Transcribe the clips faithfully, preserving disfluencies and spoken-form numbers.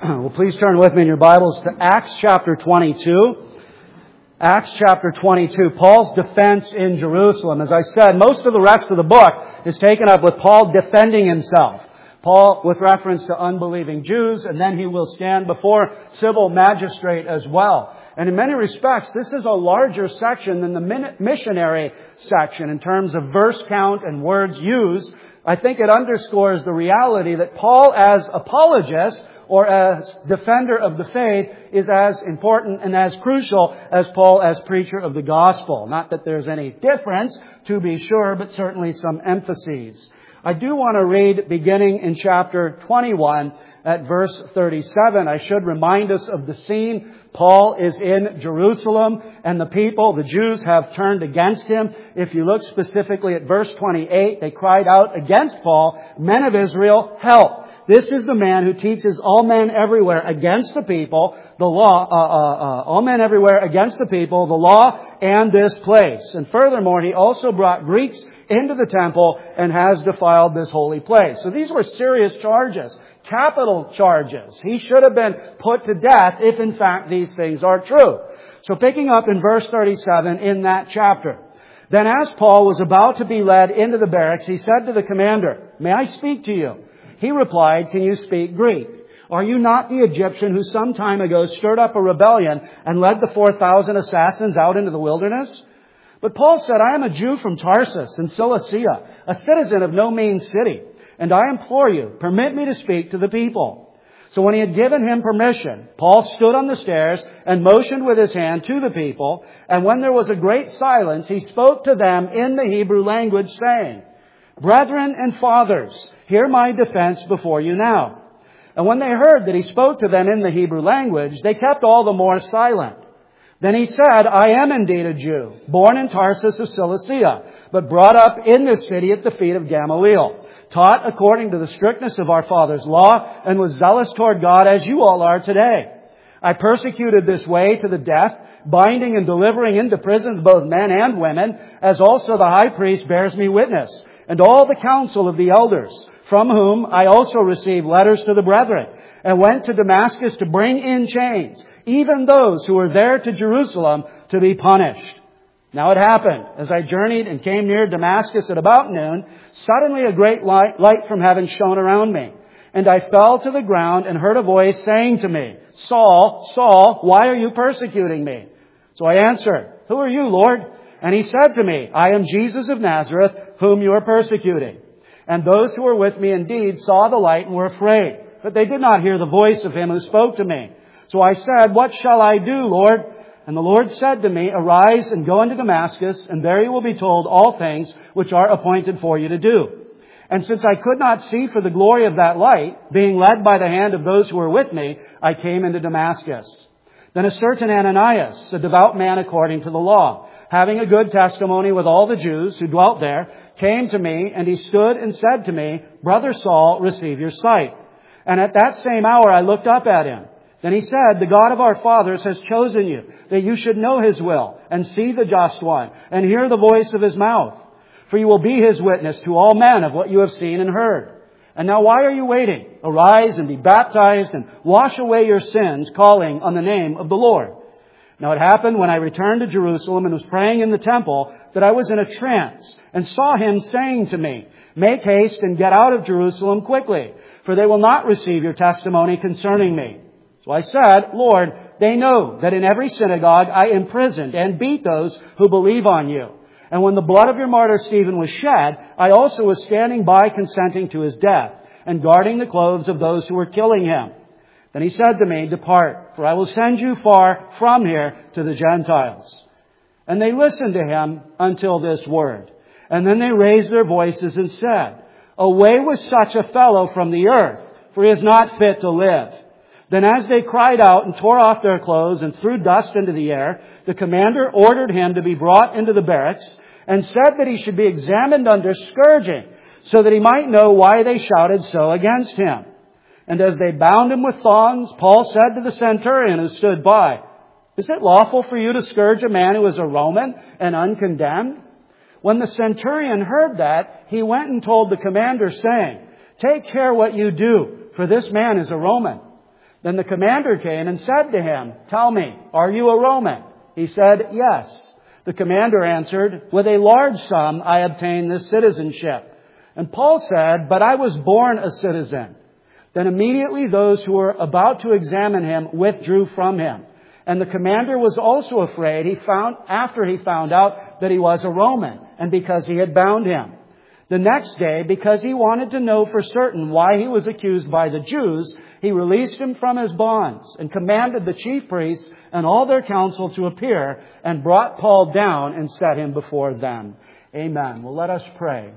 Well, please turn with me in your Bibles to Acts chapter twenty-two. Acts chapter twenty-two, Paul's defense in Jerusalem. As I said, most of the rest of the book is taken up with Paul defending himself. Paul with reference to unbelieving Jews, and then he will stand before civil magistrate as well. And in many respects, this is a larger section than the missionary section in terms of verse count and words used. I think it underscores the reality that Paul as apologist or as defender of the faith is as important and as crucial as Paul as preacher of the gospel. Not that there's any difference, to be sure, but certainly some emphases. I do want to read beginning in chapter twenty-one at verse thirty-seven. I should remind us of the scene. Paul is in Jerusalem and the people, the Jews, have turned against him. If you look specifically at verse twenty-eight, they cried out against Paul, "Men of Israel, help! This is the man who teaches all men everywhere against the people, the law, uh, uh, uh, all men everywhere against the people, the law and this place. And furthermore, he also brought Greeks into the temple and has defiled this holy place." So these were serious charges, capital charges. He should have been put to death if in fact these things are true. So picking up in verse thirty-seven in that chapter. "Then as Paul was about to be led into the barracks, he said to the commander, 'May I speak to you?' He replied, 'Can you speak Greek? Are you not the Egyptian who some time ago stirred up a rebellion and led the four thousand assassins out into the wilderness?' But Paul said, 'I am a Jew from Tarsus in Cilicia, a citizen of no mean city, and I implore you, permit me to speak to the people.' So when he had given him permission, Paul stood on the stairs and motioned with his hand to the people, and when there was a great silence, he spoke to them in the Hebrew language, saying, 'Brethren and fathers, hear my defense before you now.' And when they heard that he spoke to them in the Hebrew language, they kept all the more silent. Then he said, 'I am indeed a Jew, born in Tarsus of Cilicia, but brought up in this city at the feet of Gamaliel, taught according to the strictness of our father's law, and was zealous toward God as you all are today. I persecuted this way to the death, binding and delivering into prisons both men and women, as also the high priest bears me witness, and all the council of the elders, from whom I also received letters to the brethren, and went to Damascus to bring in chains, even those who were there to Jerusalem to be punished. Now it happened, as I journeyed and came near Damascus at about noon, suddenly a great light, light from heaven shone around me. And I fell to the ground and heard a voice saying to me, 'Saul, Saul, why are you persecuting me?' So I answered, 'Who are you, Lord?' And he said to me, 'I am Jesus of Nazareth, whom you are persecuting.' And those who were with me indeed saw the light and were afraid, but they did not hear the voice of him who spoke to me. So I said, 'What shall I do, Lord?' And the Lord said to me, 'Arise and go into Damascus, and there you will be told all things which are appointed for you to do.' And since I could not see for the glory of that light, being led by the hand of those who were with me, I came into Damascus. Then a certain Ananias, a devout man according to the law, having a good testimony with all the Jews who dwelt there, came to me, and he stood and said to me, 'Brother Saul, receive your sight.' And at that same hour I looked up at him. Then he said, 'The God of our fathers has chosen you, that you should know His will, and see the just one, and hear the voice of His mouth. For you will be His witness to all men of what you have seen and heard. And now why are you waiting? Arise and be baptized, and wash away your sins, calling on the name of the Lord.' Now it happened when I returned to Jerusalem and was praying in the temple that I was in a trance, and saw him saying to me, 'Make haste and get out of Jerusalem quickly, for they will not receive your testimony concerning me.' So I said, 'Lord, they know that in every synagogue I imprisoned and beat those who believe on you. And when the blood of your martyr Stephen was shed, I also was standing by consenting to his death, and guarding the clothes of those who were killing him.' Then he said to me, 'Depart, for I will send you far from here to the Gentiles.' And they listened to him until this word. And then they raised their voices and said, 'Away with such a fellow from the earth, for he is not fit to live.' Then as they cried out and tore off their clothes and threw dust into the air, the commander ordered him to be brought into the barracks, and said that he should be examined under scourging, so that he might know why they shouted so against him. And as they bound him with thongs, Paul said to the centurion who stood by, 'Is it lawful for you to scourge a man who is a Roman and uncondemned?' When the centurion heard that, he went and told the commander, saying, 'Take care what you do, for this man is a Roman.' Then the commander came and said to him, "Tell me, are you a Roman?" He said, "Yes." The commander answered, "With a large sum I obtained this citizenship." And Paul said, "But I was born a citizen." Then immediately those who were about to examine him withdrew from him. And the commander was also afraid he found, after he found out that he was a Roman, and because he had bound him. The next day, because he wanted to know for certain why he was accused by the Jews, he released him from his bonds and commanded the chief priests and all their council to appear, and brought Paul down and set him before them. Amen. Well, let us pray.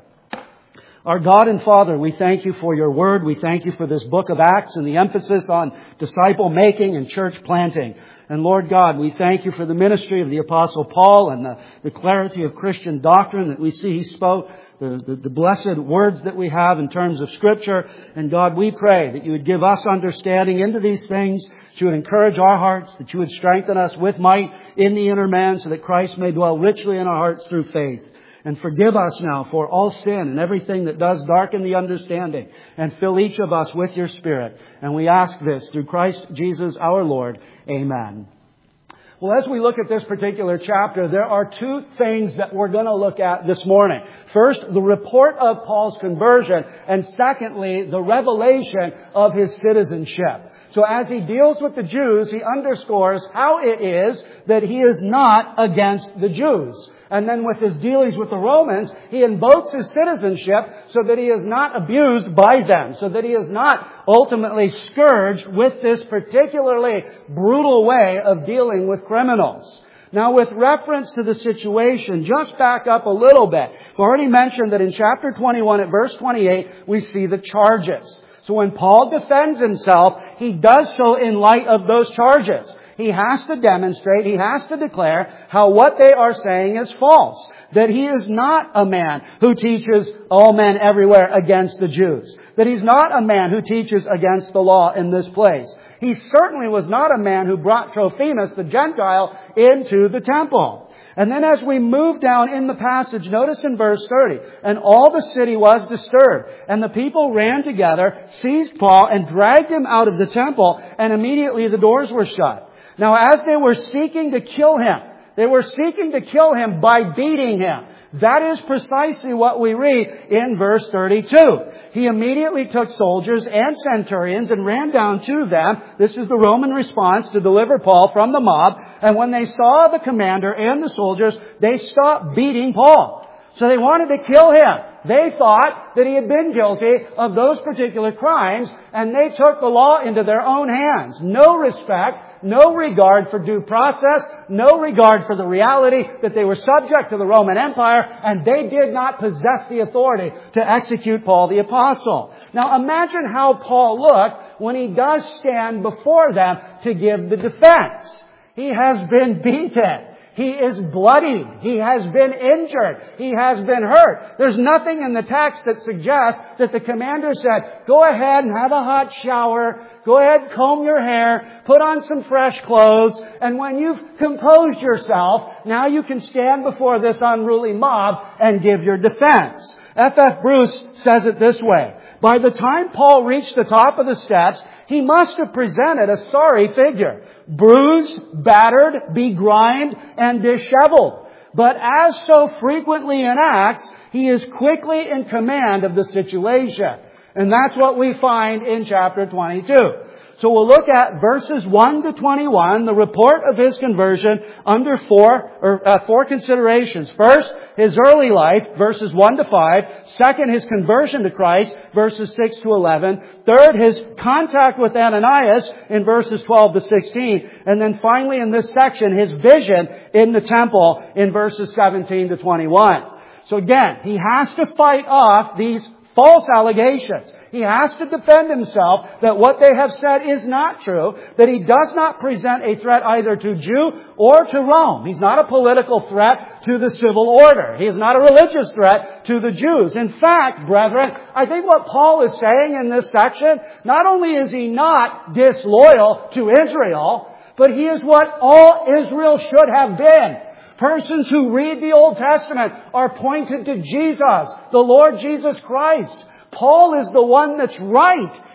Our God and Father, we thank you for your word. We thank you for this book of Acts and the emphasis on disciple making and church planting. And Lord God, we thank you for the ministry of the Apostle Paul and the, the clarity of Christian doctrine that we see he spoke, the, the, the blessed words that we have in terms of Scripture. And God, we pray that you would give us understanding into these things, that you would encourage our hearts, that you would strengthen us with might in the inner man so that Christ may dwell richly in our hearts through faith. And forgive us now for all sin and everything that does darken the understanding. And fill each of us with your Spirit. And we ask this through Christ Jesus our Lord. Amen. Well, as we look at this particular chapter, there are two things that we're going to look at this morning. First, the report of Paul's conversion. And secondly, the revelation of his citizenship. So as he deals with the Jews, he underscores how it is that he is not against the Jews. And then with his dealings with the Romans, he invokes his citizenship so that he is not abused by them, so that he is not ultimately scourged with this particularly brutal way of dealing with criminals. Now, with reference to the situation, just back up a little bit. We've already mentioned that in chapter twenty-one at verse twenty-eight, we see the charges. So when Paul defends himself, he does so in light of those charges. He has to demonstrate, he has to declare how what they are saying is false. That he is not a man who teaches all men everywhere against the Jews. That he's not a man who teaches against the law in this place. He certainly was not a man who brought Trophimus, the Gentile, into the temple. And then as we move down in the passage, notice in verse thirty, "And all the city was disturbed, and the people ran together, seized Paul, and dragged him out of the temple, and immediately the doors were shut." Now, as they were seeking to kill him, they were seeking to kill him by beating him. That is precisely what we read in verse thirty-two. He immediately took soldiers and centurions and ran down to them. This is the Roman response to deliver Paul from the mob. And when they saw the commander and the soldiers, they stopped beating Paul. So they wanted to kill him. They thought that he had been guilty of those particular crimes, and they took the law into their own hands. No respect, no regard for due process, no regard for the reality that they were subject to the Roman Empire, and they did not possess the authority to execute Paul the Apostle. Now imagine how Paul looked when he does stand before them to give the defense. He has been beaten. He is bloodied. He has been injured. He has been hurt. There's nothing in the text that suggests that the commander said, "Go ahead and have a hot shower. Go ahead, comb your hair, put on some fresh clothes, and when you've composed yourself, now you can stand before this unruly mob and give your defense." F F Bruce says it this way: "By the time Paul reached the top of the steps, he must have presented a sorry figure, bruised, battered, begrimed, and disheveled. But as so frequently in Acts, he is quickly in command of the situation." And that's what we find in chapter twenty-two. So we'll look at verses one to twenty-one, the report of his conversion, under four, or uh, four considerations. First, his early life, verses one to five. Second, his conversion to Christ, verses six to eleven. Third, his contact with Ananias in verses twelve to sixteen. And then finally in this section, his vision in the temple in verses seventeen to twenty-one. So again, he has to fight off these false allegations. He has to defend himself that what they have said is not true, that he does not present a threat either to Jew or to Rome. He's not a political threat to the civil order. He is not a religious threat to the Jews. In fact, brethren, I think what Paul is saying in this section, not only is he not disloyal to Israel, but he is what all Israel should have been. Persons who read the Old Testament are pointed to Jesus, the Lord Jesus Christ. Paul is the one that's right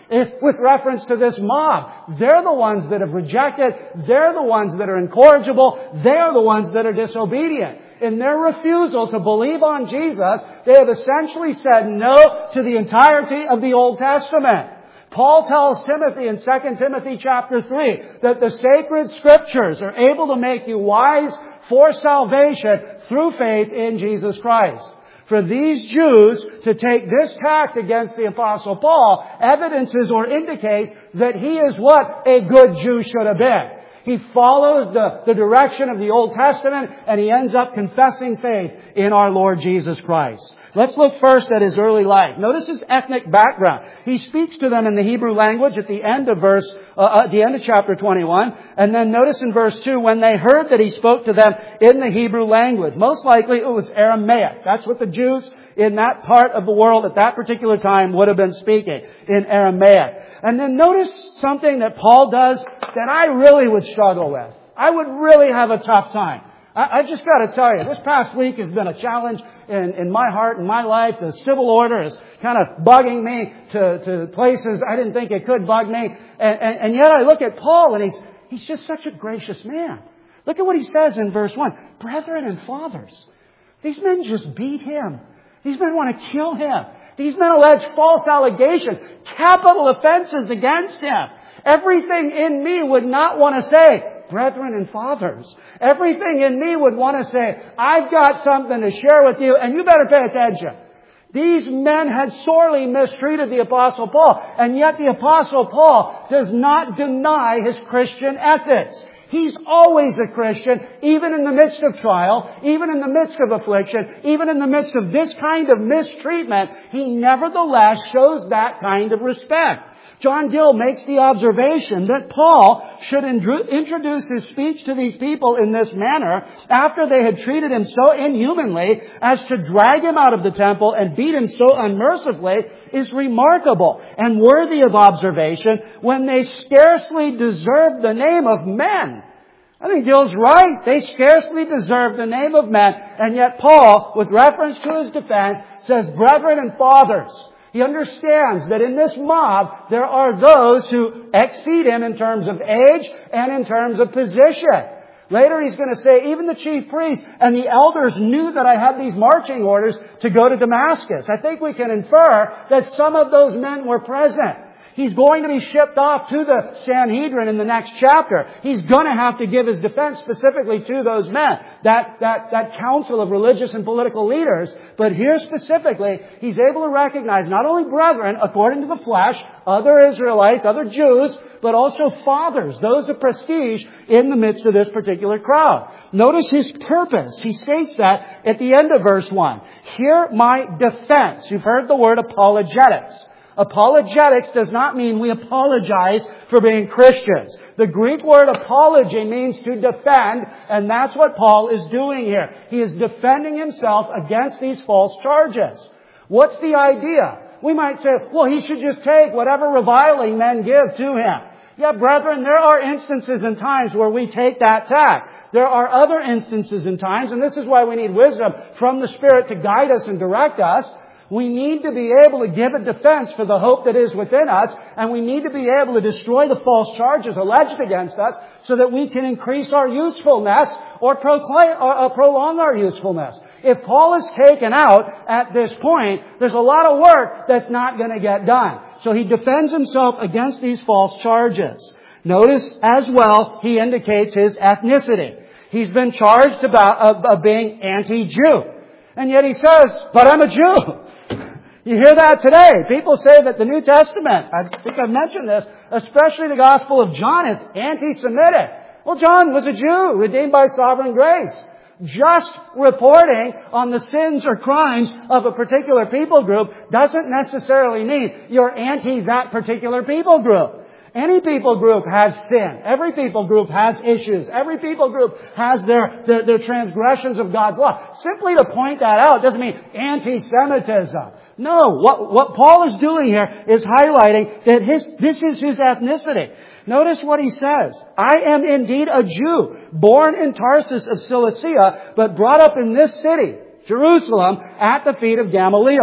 If, with reference to this mob, they're the ones that have rejected. They're the ones that are incorrigible. They're the ones that are disobedient. In their refusal to believe on Jesus, they have essentially said no to the entirety of the Old Testament. Paul tells Timothy in Second Timothy chapter three that the sacred Scriptures are able to make you wise for salvation through faith in Jesus Christ. For these Jews to take this tact against the Apostle Paul evidences or indicates that he is what a good Jew should have been. He follows the, the direction of the Old Testament, and he ends up confessing faith in our Lord Jesus Christ. Let's look first at his early life. Notice his ethnic background. He speaks to them in the Hebrew language at the end of verse, uh, at the end of chapter twenty-one. And then notice in verse two, when they heard that he spoke to them in the Hebrew language. Most likely it was Aramaic. That's what the Jews in that part of the world at that particular time would have been speaking, in Aramaic. And then notice something that Paul does that I really would struggle with. I would really have a tough time. I, I just got to tell you, this past week has been a challenge in, in my heart and my life. The civil order is kind of bugging me to, to places I didn't think it could bug me. And, and, and yet I look at Paul and he's, he's just such a gracious man. Look at what he says in verse one. Brethren and fathers. These men just beat him. These men want to kill him. These men allege false allegations, capital offenses against him. Everything in me would not want to say, brethren and fathers. Everything in me would want to say, I've got something to share with you, and you better pay attention. These men had sorely mistreated the Apostle Paul, and yet the Apostle Paul does not deny his Christian ethics. He's always a Christian, even in the midst of trial, even in the midst of affliction, even in the midst of this kind of mistreatment. He nevertheless shows that kind of respect. John Gill makes the observation that Paul should introduce his speech to these people in this manner after they had treated him so inhumanly as to drag him out of the temple and beat him so unmercifully is remarkable and worthy of observation when they scarcely deserve the name of men. I think Gill's right. They scarcely deserve the name of men, and yet Paul, with reference to his defense, says, brethren and fathers. He understands that in this mob, there are those who exceed him in terms of age and in terms of position. Later he's going to say, even the chief priests and the elders knew that I had these marching orders to go to Damascus. I think we can infer that some of those men were present. He's going to be shipped off to the Sanhedrin in the next chapter. He's going to have to give his defense specifically to those men, that, that, that council of religious and political leaders. But here specifically, he's able to recognize not only brethren, according to the flesh, other Israelites, other Jews, but also fathers, those of prestige in the midst of this particular crowd. Notice his purpose. He states that at the end of verse one. Hear my defense. You've heard the word apologetics. Apologetics does not mean we apologize for being Christians. The Greek word apology means to defend, and that's what Paul is doing here. He is defending himself against these false charges. What's the idea? We might say, well, he should just take whatever reviling men give to him. Yeah, brethren, there are instances and times where we take that tack. There are other instances and times, and this is why we need wisdom from the Spirit to guide us and direct us. We need to be able to give a defense for the hope that is within us, and we need to be able to destroy the false charges alleged against us so that we can increase our usefulness or, proclaim, or uh, prolong our usefulness. If Paul is taken out at this point, there's a lot of work that's not going to get done. So he defends himself against these false charges. Notice as well, he indicates his ethnicity. He's been charged about of, of being anti-Jew. And yet he says, but I'm a Jew. You hear that today. People say that the New Testament, I think I've mentioned this, especially the Gospel of John, is anti-Semitic. Well, John was a Jew, redeemed by sovereign grace. Just reporting on the sins or crimes of a particular people group doesn't necessarily mean you're anti that particular people group. Any people group has sin. Every people group has issues. Every people group has their, their, their transgressions of God's law. Simply to point that out doesn't mean anti-Semitism. No, what, what Paul is doing here is highlighting that his, this is his ethnicity. Notice what he says. I am indeed a Jew, born in Tarsus of Cilicia, but brought up in this city, Jerusalem, at the feet of Gamaliel.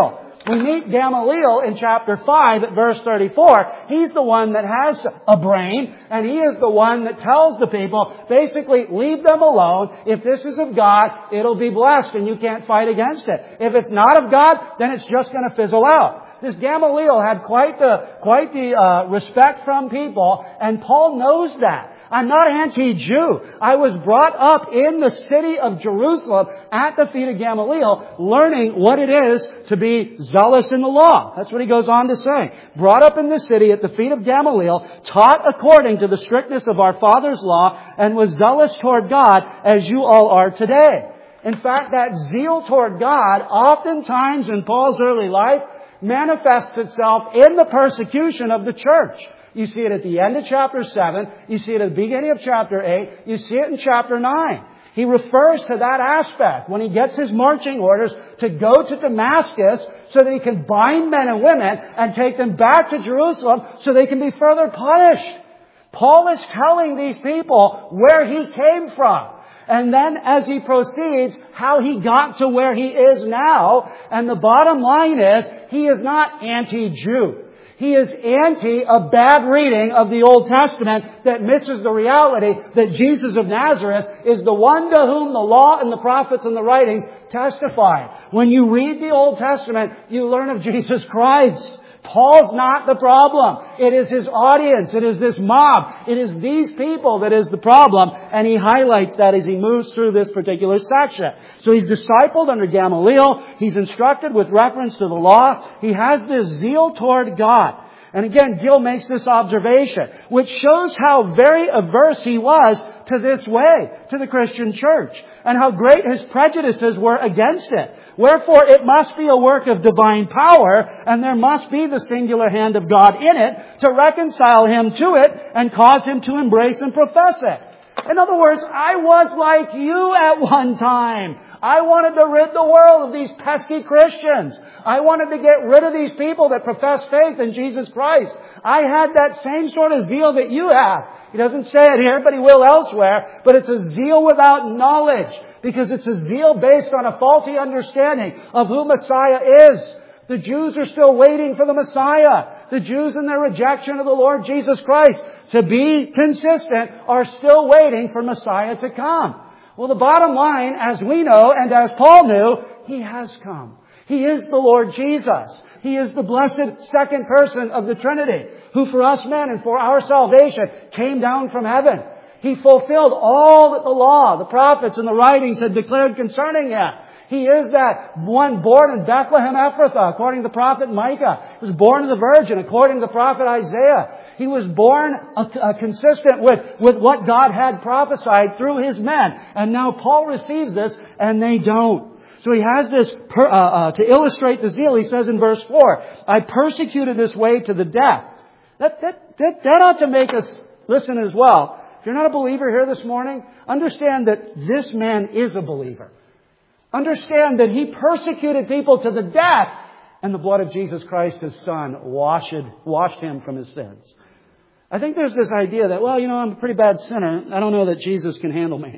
We meet Gamaliel in chapter five at verse thirty-four. He's the one that has a brain, and he is the one that tells the people, basically, leave them alone. If this is of God, it'll be blessed, and you can't fight against it. If it's not of God, then it's just going to fizzle out. This Gamaliel had quite the, quite the uh, respect from people, and Paul knows that. I'm not anti-Jew. I was brought up in the city of Jerusalem at the feet of Gamaliel, learning what it is to be zealous in the law. That's what he goes on to say. Brought up in the city at the feet of Gamaliel, taught according to the strictness of our father's law, and was zealous toward God as you all are today. In fact, that zeal toward God, oftentimes in Paul's early life, manifests itself in the persecution of the church. You see it at the end of chapter seven. You see it at the beginning of chapter eight. You see it in chapter nine. He refers to that aspect when he gets his marching orders to go to Damascus so that he can bind men and women and take them back to Jerusalem so they can be further punished. Paul is telling these people where he came from. And then as he proceeds, how he got to where he is now. And the bottom line is, he is not anti-Jew. He is anti a bad reading of the Old Testament that misses the reality that Jesus of Nazareth is the one to whom the law and the prophets and the writings testify. When you read the Old Testament, you learn of Jesus Christ. Paul's not the problem. It is his audience. It is this mob. It is these people that is the problem. And he highlights that as he moves through this particular section. So he's discipled under Gamaliel. He's instructed with reference to the law. He has this zeal toward God. And again, Gill makes this observation, which shows how very averse he was to this way, to the Christian church, and how great his prejudices were against it. Wherefore, it must be a work of divine power, and there must be the singular hand of God in it to reconcile him to it and cause him to embrace and profess it. In other words, I was like you at one time. I wanted to rid the world of these pesky Christians. I wanted to get rid of these people that profess faith in Jesus Christ. I had that same sort of zeal that you have. He doesn't say it here, but he will elsewhere. But it's a zeal without knowledge, because it's a zeal based on a faulty understanding of who Messiah is. The Jews are still waiting for the Messiah. The Jews in their rejection of the Lord Jesus Christ, to be consistent, are still waiting for Messiah to come. Well, the bottom line, as we know and as Paul knew, He has come. He is the Lord Jesus. He is the blessed second person of the Trinity, who for us men and for our salvation came down from heaven. He fulfilled all that the law, the prophets, and the writings had declared concerning Him. He is that one born in Bethlehem Ephrathah, according to the prophet Micah. He was born of the Virgin, according to the prophet Isaiah. He was born uh, uh, consistent with, with what God had prophesied through His men. And now Paul receives this, and they don't. So he has this, per, uh, uh, to illustrate the zeal, he says in verse four, I persecuted this way to the death. That, that, that, that ought to make us listen as well. If you're not a believer here this morning, understand that this man is a believer. Understand that he persecuted people to the death, and the blood of Jesus Christ, His Son, washed, washed him from his sins. I think there's this idea that, well, you know, I'm a pretty bad sinner. I don't know that Jesus can handle me.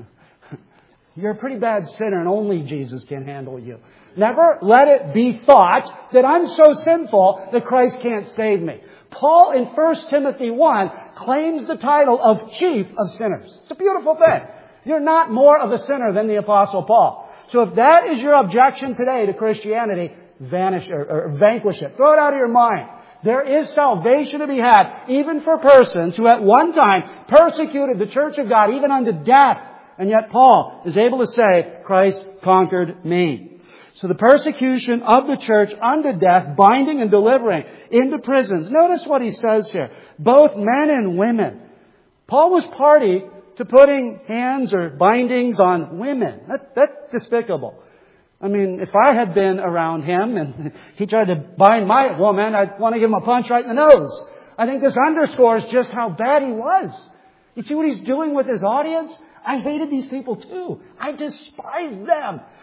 You're a pretty bad sinner, and only Jesus can handle you. Never let it be thought that I'm so sinful that Christ can't save me. Paul in First Timothy one claims the title of chief of sinners. It's a beautiful thing. You're not more of a sinner than the Apostle Paul. So if that is your objection today to Christianity, vanish or, or vanquish it. Throw it out of your mind. There is salvation to be had, even for persons who at one time persecuted the church of God, even unto death. And yet Paul is able to say, Christ conquered me. So the persecution of the church unto death, binding and delivering into prisons. Notice what he says here. Both men and women. Paul was party to putting hands or bindings on women. That, that's despicable. I mean, if I had been around him and he tried to bind my woman, I'd want to give him a punch right in the nose. I think this underscores just how bad he was. You see what he's doing with his audience? I hated these people too. I despised them.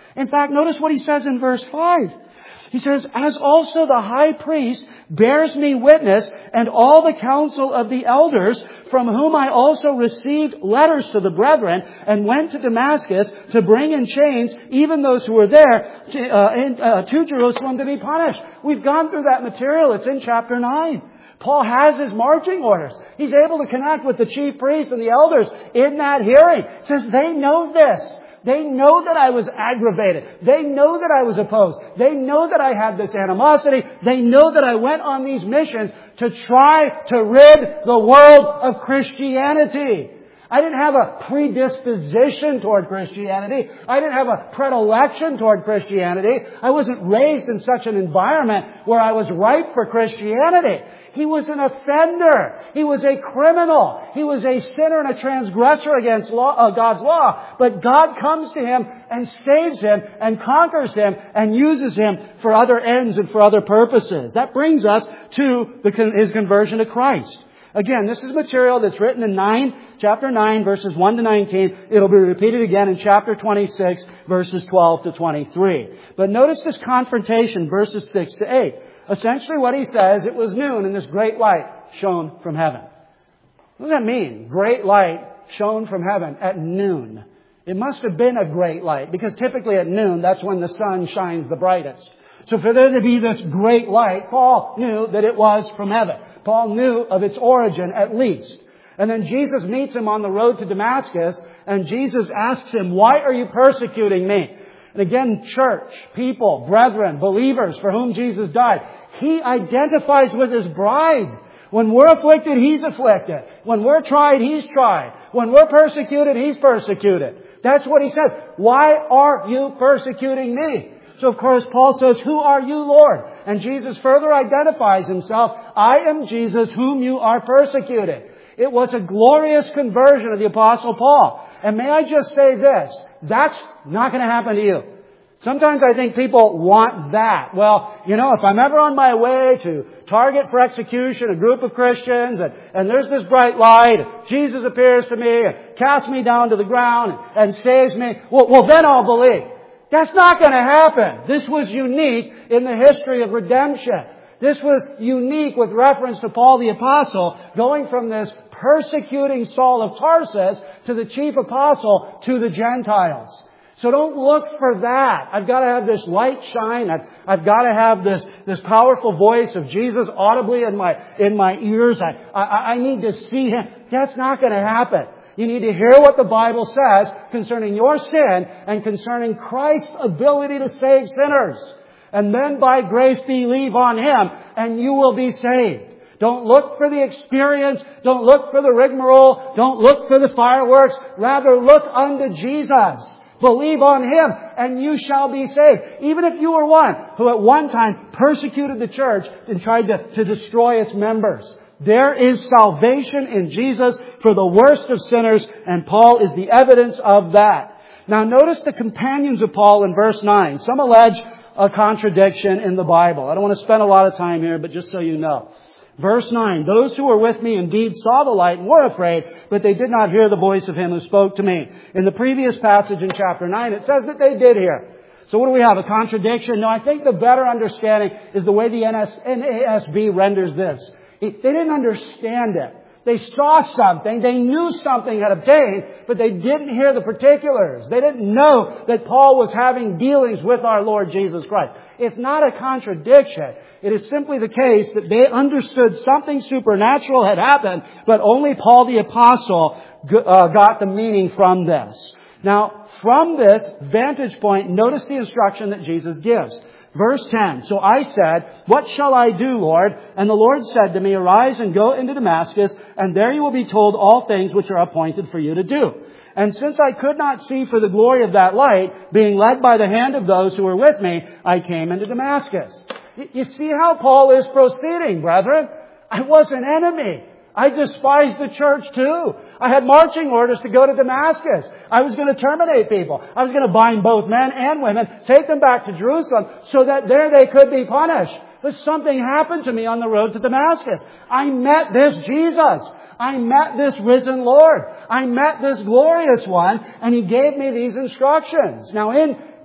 In fact, notice what he says in verse five. He says, as also the high priest bears me witness, and all the council of the elders, from whom I also received letters to the brethren, and went to Damascus to bring in chains even those who were there to, uh, in, uh, to Jerusalem to be punished. We've gone through that material. It's in chapter nine. Paul has his marching orders. He's able to connect with the chief priests and the elders in that hearing. It says they know this. They know that I was aggravated. They know that I was opposed. They know that I had this animosity. They know that I went on these missions to try to rid the world of Christianity. I didn't have a predisposition toward Christianity. I didn't have a predilection toward Christianity. I wasn't raised in such an environment where I was ripe for Christianity. He was an offender. He was a criminal. He was a sinner and a transgressor against law, uh, God's law. But God comes to him and saves him and conquers him and uses him for other ends and for other purposes. That brings us to the, his conversion to Christ. Again, this is material that's written in nine, chapter nine, verses one to nineteen. It'll be repeated again in chapter twenty-six, verses twelve to twenty-three. But notice this confrontation, verses six to eight. Essentially what he says, it was noon and this great light shone from heaven. What does that mean? Great light shone from heaven at noon. It must have been a great light, because typically at noon, that's when the sun shines the brightest. So for there to be this great light, Paul knew that it was from heaven. Paul knew of its origin at least. And then Jesus meets him on the road to Damascus, and Jesus asks him, why are you persecuting me? And again, church, people, brethren, believers for whom Jesus died, he identifies with his bride. When we're afflicted, he's afflicted. When we're tried, he's tried. When we're persecuted, he's persecuted. That's what he said. Why are you persecuting me? So of course Paul says, who are you, Lord? And Jesus further identifies himself, I am Jesus whom you are persecuting. It was a glorious conversion of the Apostle Paul. And may I just say this, that's not going to happen to you. Sometimes I think people want that. Well, you know, if I'm ever on my way to target for execution a group of Christians, and, and there's this bright light, Jesus appears to me and casts me down to the ground and, and saves me, well, well, then I'll believe. That's not going to happen. This was unique in the history of redemption. This was unique with reference to Paul the Apostle, going from this persecuting Saul of Tarsus to the chief apostle to the Gentiles. So don't look for that. I've got to have this light shine. I've, I've got to have this, this powerful voice of Jesus audibly in my, in my ears. I, I, I need to see Him. That's not going to happen. You need to hear what the Bible says concerning your sin and concerning Christ's ability to save sinners. And then by grace believe on Him and you will be saved. Don't look for the experience. Don't look for the rigmarole. Don't look for the fireworks. Rather look unto Jesus. Believe on Him and you shall be saved. Even if you were one who at one time persecuted the church and tried to, to destroy its members. There is salvation in Jesus for the worst of sinners, and Paul is the evidence of that. Now notice the companions of Paul in verse nine. Some allege a contradiction in the Bible. I don't want to spend a lot of time here, but just so you know. Verse nine, those who were with me indeed saw the light and were afraid, but they did not hear the voice of Him who spoke to me. In the previous passage in chapter nine, it says that they did hear. So what do we have? A contradiction? No, I think the better understanding is the way the N A S B renders this. They didn't understand it. They saw something. They knew something had obtained, but they didn't hear the particulars. They didn't know that Paul was having dealings with our Lord Jesus Christ. It's not a contradiction. It is simply the case that they understood something supernatural had happened, but only Paul the Apostle got the meaning from this. Now, from this vantage point, notice the instruction that Jesus gives. Verse ten, so I said, what shall I do, Lord? And the Lord said to me, arise and go into Damascus, and there you will be told all things which are appointed for you to do. And since I could not see for the glory of that light, being led by the hand of those who were with me, I came into Damascus. You see how Paul is proceeding, brethren? I was an enemy. I despised the church too. I had marching orders to go to Damascus. I was going to terminate people. I was going to bind both men and women, take them back to Jerusalem so that there they could be punished. But something happened to me on the road to Damascus. I met this Jesus. I met this risen Lord. I met this glorious one, and He gave me these instructions. Now in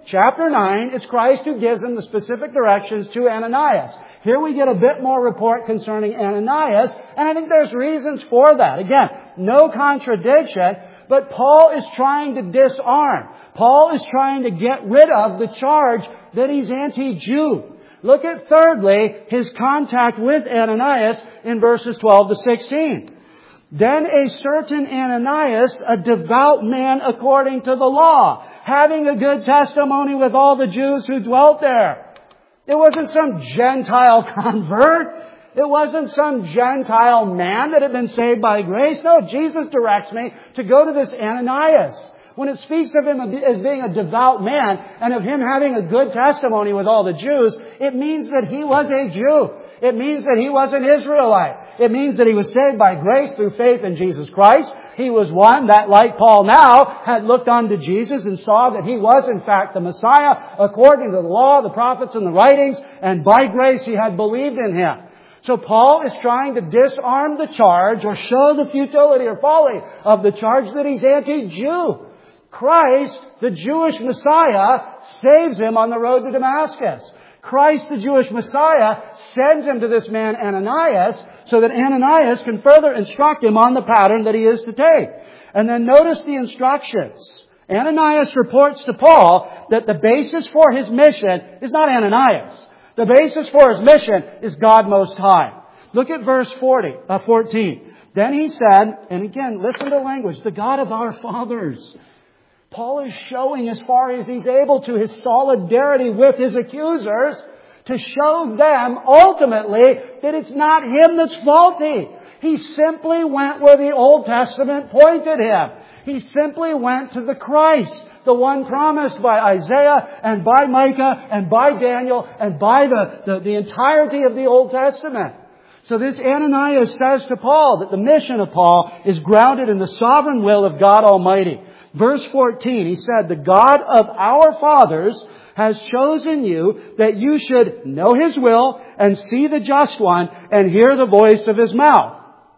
chapter nine, it's Christ who gives him the specific directions to Ananias. Here we get a bit more report concerning Ananias, and I think there's reasons for that. Again, no contradiction, but Paul is trying to disarm. Paul is trying to get rid of the charge that he's anti-Jew. Look at, thirdly, his contact with Ananias in verses twelve to sixteen. Then a certain Ananias, a devout man according to the law, having a good testimony with all the Jews who dwelt there. It wasn't some Gentile convert. It wasn't some Gentile man that had been saved by grace. No, Jesus directs me to go to this Ananias. When it speaks of him as being a devout man and of him having a good testimony with all the Jews, it means that he was a Jew. It means that he was an Israelite. It means that he was saved by grace through faith in Jesus Christ. He was one that, like Paul now, had looked unto Jesus and saw that he was in fact the Messiah according to the law, the prophets, and the writings, and by grace he had believed in him. So Paul is trying to disarm the charge or show the futility or folly of the charge that he's anti-Jew. Christ, the Jewish Messiah, saves him on the road to Damascus. Christ, the Jewish Messiah, sends him to this man Ananias so that Ananias can further instruct him on the pattern that he is to take. And then notice the instructions. Ananias reports to Paul that the basis for his mission is not Ananias. The basis for his mission is God Most High. Look at verse forty, uh, fourteen. Then he said, and again, listen to the language, the God of our fathers. Paul is showing as far as he's able to his solidarity with his accusers to show them ultimately that it's not him that's faulty. He simply went where the Old Testament pointed him. He simply went to the Christ, the one promised by Isaiah and by Micah and by Daniel and by the, the, the entirety of the Old Testament. So this Ananias says to Paul that the mission of Paul is grounded in the sovereign will of God Almighty. Verse fourteen, he said, the God of our fathers has chosen you that you should know His will and see the just one and hear the voice of His mouth.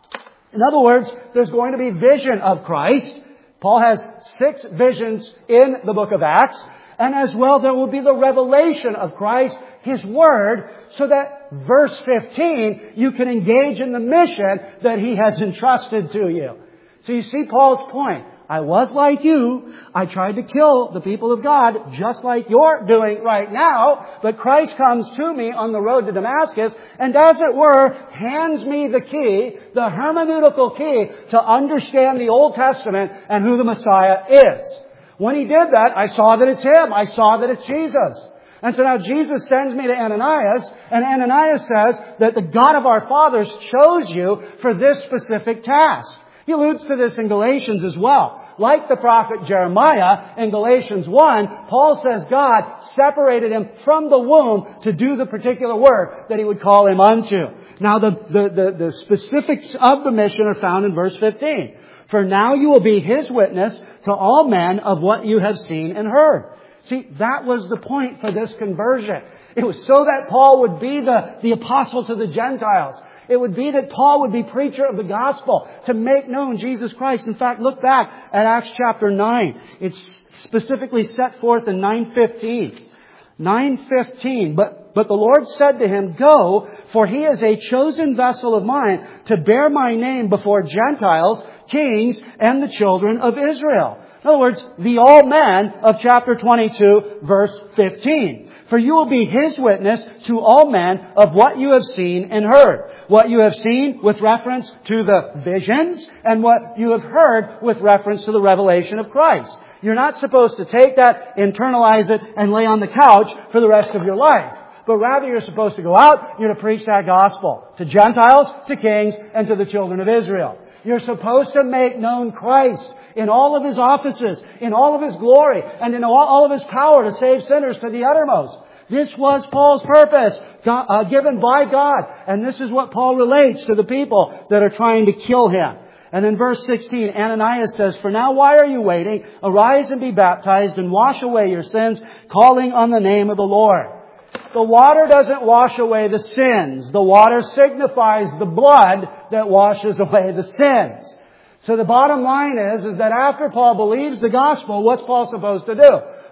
In other words, there's going to be vision of Christ. Paul has six visions in the book of Acts. And as well, there will be the revelation of Christ, His Word, so that verse fifteen, you can engage in the mission that He has entrusted to you. So you see Paul's point. I was like you. I tried to kill the people of God just like you're doing right now. But Christ comes to me on the road to Damascus and, as it were, hands me the key, the hermeneutical key to understand the Old Testament and who the Messiah is. When He did that, I saw that it's Him. I saw that it's Jesus. And so now Jesus sends me to Ananias, and Ananias says that the God of our fathers chose you for this specific task. He alludes to this in Galatians as well. Like the prophet Jeremiah in Galatians one, Paul says God separated him from the womb to do the particular work that He would call him unto. Now the, the, the, the specifics of the mission are found in verse fifteen. For now you will be His witness to all men of what you have seen and heard. See, that was the point for this conversion. It was so that Paul would be the, the apostle to the Gentiles. It would be that Paul would be preacher of the gospel to make known Jesus Christ. In fact, look back at Acts chapter nine. It's specifically set forth in nine fifteen. nine fifteen. But, but the Lord said to him, Go, for he is a chosen vessel of mine to bear my name before Gentiles, kings, and the children of Israel. In other words, the all men of chapter twenty-two, verse fifteen. For you will be His witness to all men of what you have seen and heard. What you have seen with reference to the visions, and what you have heard with reference to the revelation of Christ. You're not supposed to take that, internalize it, and lay on the couch for the rest of your life. But rather you're supposed to go out, you're to preach that gospel to Gentiles, to kings, and to the children of Israel. You're supposed to make known Christ in all of His offices, in all of His glory, and in all of His power to save sinners to the uttermost. This was Paul's purpose, God, uh, given by God. And this is what Paul relates to the people that are trying to kill him. And in verse sixteen, Ananias says, For now why are you waiting? Arise and be baptized and wash away your sins, calling on the name of the Lord. The water doesn't wash away the sins. The water signifies the blood that washes away the sins. So the bottom line is, is that after Paul believes the gospel, what's Paul supposed to do?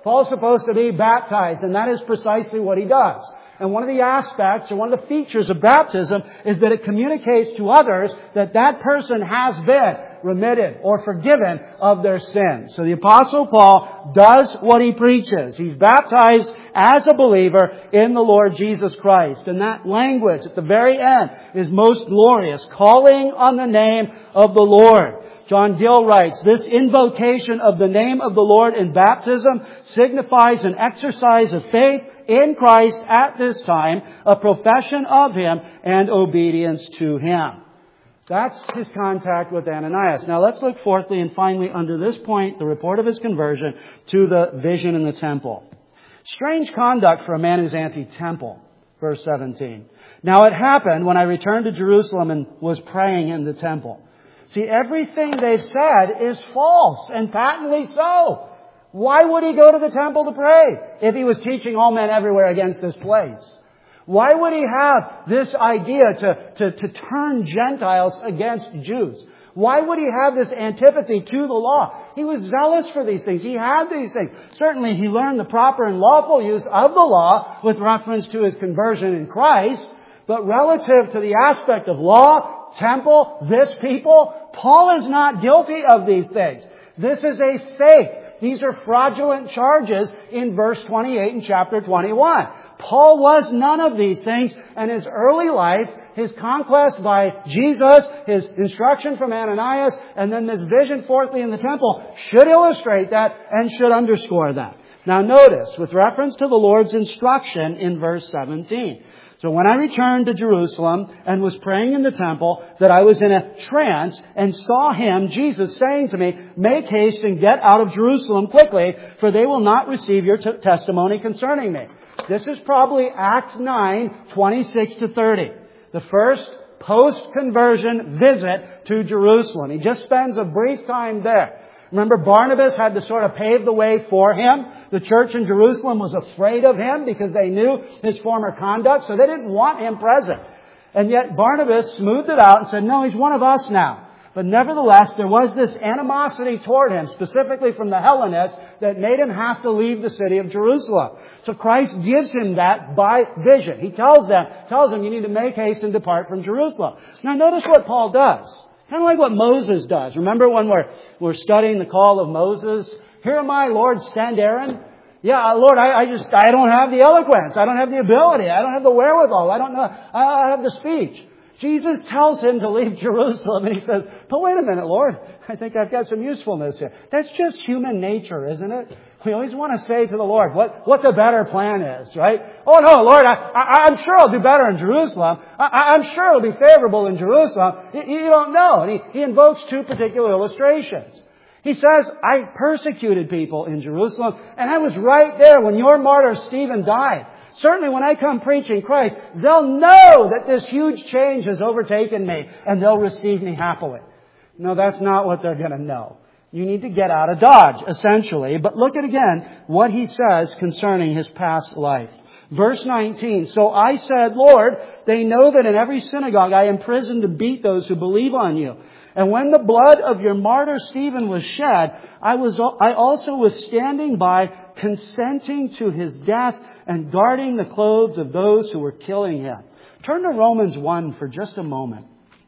Paul's supposed to be baptized, and that is precisely what he does. And one of the aspects, or one of the features of baptism, is that it communicates to others that that person has been remitted or forgiven of their sins. So the Apostle Paul does what he preaches. He's baptized as a believer in the Lord Jesus Christ. And that language at the very end is most glorious, calling on the name of the Lord. John Gill writes, this invocation of the name of the Lord in baptism signifies an exercise of faith in Christ at this time, a profession of Him and obedience to Him. That's his contact with Ananias. Now let's look fourthly and finally under this point, the report of his conversion, to the vision in the temple. Strange conduct for a man who's anti-temple. Verse seventeen. Now it happened when I returned to Jerusalem and was praying in the temple. See, everything they've said is false, and patently so. Why would he go to the temple to pray if he was teaching all men everywhere against this place? Why would he have this idea to, to, to turn Gentiles against Jews? Why would he have this antipathy to the law? He was zealous for these things. He had these things. Certainly he learned the proper and lawful use of the law with reference to his conversion in Christ. But relative to the aspect of law, temple, this people, Paul is not guilty of these things. This is a fake. These are fraudulent charges in verse twenty-eight in chapter twenty-one. Paul was none of these things, and his early life, his conquest by Jesus, his instruction from Ananias, and then this vision fourthly in the temple should illustrate that and should underscore that. Now notice, with reference to the Lord's instruction in verse seventeen, so when I returned to Jerusalem and was praying in the temple, that I was in a trance and saw Him, Jesus, saying to me, make haste and get out of Jerusalem quickly, for they will not receive your t- testimony concerning me. This is probably Acts nine, twenty-six to thirty. The first post-conversion visit to Jerusalem. He just spends a brief time there. Remember, Barnabas had to sort of pave the way for him. The church in Jerusalem was afraid of him because they knew his former conduct, so they didn't want him present. And yet Barnabas smoothed it out and said, no, he's one of us now. But nevertheless, there was this animosity toward him, specifically from the Hellenists, that made him have to leave the city of Jerusalem. So Christ gives him that by vision. He tells them, tells them, you need to make haste and depart from Jerusalem. Now notice what Paul does. Kind of like what Moses does. Remember when we're, we're studying the call of Moses? Here am I, Lord, send Aaron. Yeah, Lord, I, I just, I don't have the eloquence. I don't have the ability. I don't have the wherewithal. I don't know. I don't have the speech. Jesus tells him to leave Jerusalem, and he says, but wait a minute, Lord. I think I've got some usefulness here. That's just human nature, isn't it? We always want to say to the Lord what, what the better plan is, right? Oh no, Lord, I, I, I'm sure I'll do better in Jerusalem. I, I'm sure it'll be favorable in Jerusalem. You, you don't know. And he, he invokes two particular illustrations. He says, I persecuted people in Jerusalem, and I was right there when your martyr Stephen died. Certainly when I come preaching Christ, they'll know that this huge change has overtaken me, and they'll receive me happily. No, that's not what they're going to know. You need to get out of Dodge, essentially. But look at again what he says concerning his past life. Verse nineteen, so I said, Lord, they know that in every synagogue I imprisoned to beat those who believe on you. And when the blood of your martyr Stephen was shed, I was I also was standing by, consenting to his death and guarding the clothes of those who were killing him. Turn to Romans one for just a moment.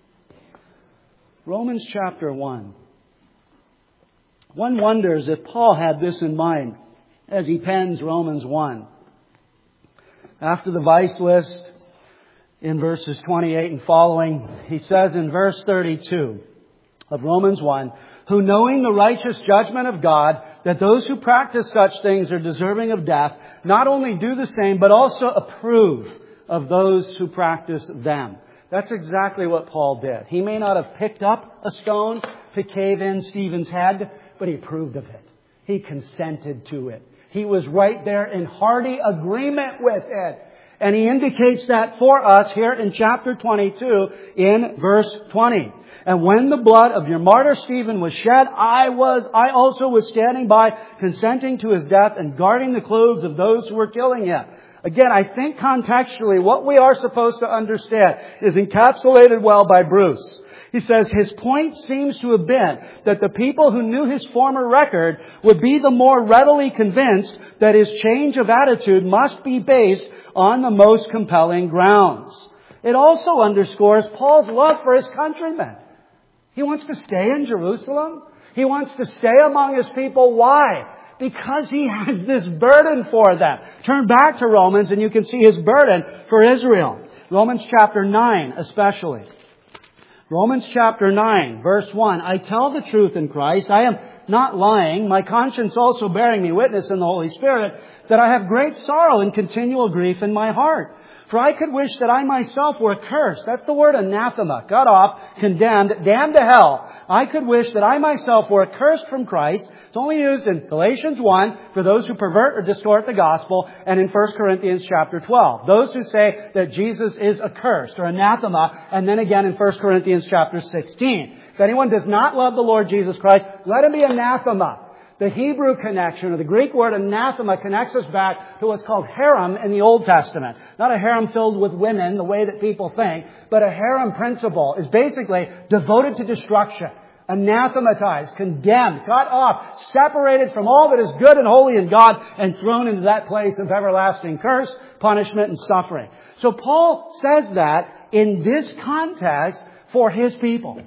Romans chapter one. One wonders if Paul had this in mind as he pens Romans one. After the vice list in verses twenty-eight and following, he says in verse thirty-two of Romans one, who knowing the righteous judgment of God, that those who practice such things are deserving of death, not only do the same, but also approve of those who practice them. That's exactly what Paul did. He may not have picked up a stone to cave in Stephen's head, but he approved of it. He consented to it. He was right there in hearty agreement with it. And he indicates that for us here in chapter twenty-two in verse twenty. And when the blood of your martyr Stephen was shed, I was, I also was standing by, consenting to his death and guarding the clothes of those who were killing him. Again, I think contextually what we are supposed to understand is encapsulated well by Bruce. He says his point seems to have been that the people who knew his former record would be the more readily convinced that his change of attitude must be based on the most compelling grounds. It also underscores Paul's love for his countrymen. He wants to stay in Jerusalem. He wants to stay among his people. Why? Because he has this burden for them. Turn back to Romans and you can see his burden for Israel. Romans chapter nine especially. Romans chapter nine, verse one. I tell the truth in Christ. I am not lying. My conscience also bearing me witness in the Holy Spirit that I have great sorrow and continual grief in my heart. For I could wish that I myself were accursed. That's the word anathema. Cut off, condemned, damned to hell. I could wish that I myself were accursed from Christ. It's only used in Galatians one for those who pervert or distort the gospel, and in First Corinthians chapter twelve. Those who say that Jesus is accursed or anathema, and then again in First Corinthians chapter sixteen. If anyone does not love the Lord Jesus Christ, let him be anathema. The Hebrew connection, or the Greek word anathema, connects us back to what's called harem in the Old Testament. Not a harem filled with women, the way that people think, but a harem principle is basically devoted to destruction, anathematized, condemned, cut off, separated from all that is good and holy in God, and thrown into that place of everlasting curse, punishment, and suffering. So Paul says that in this context for his people.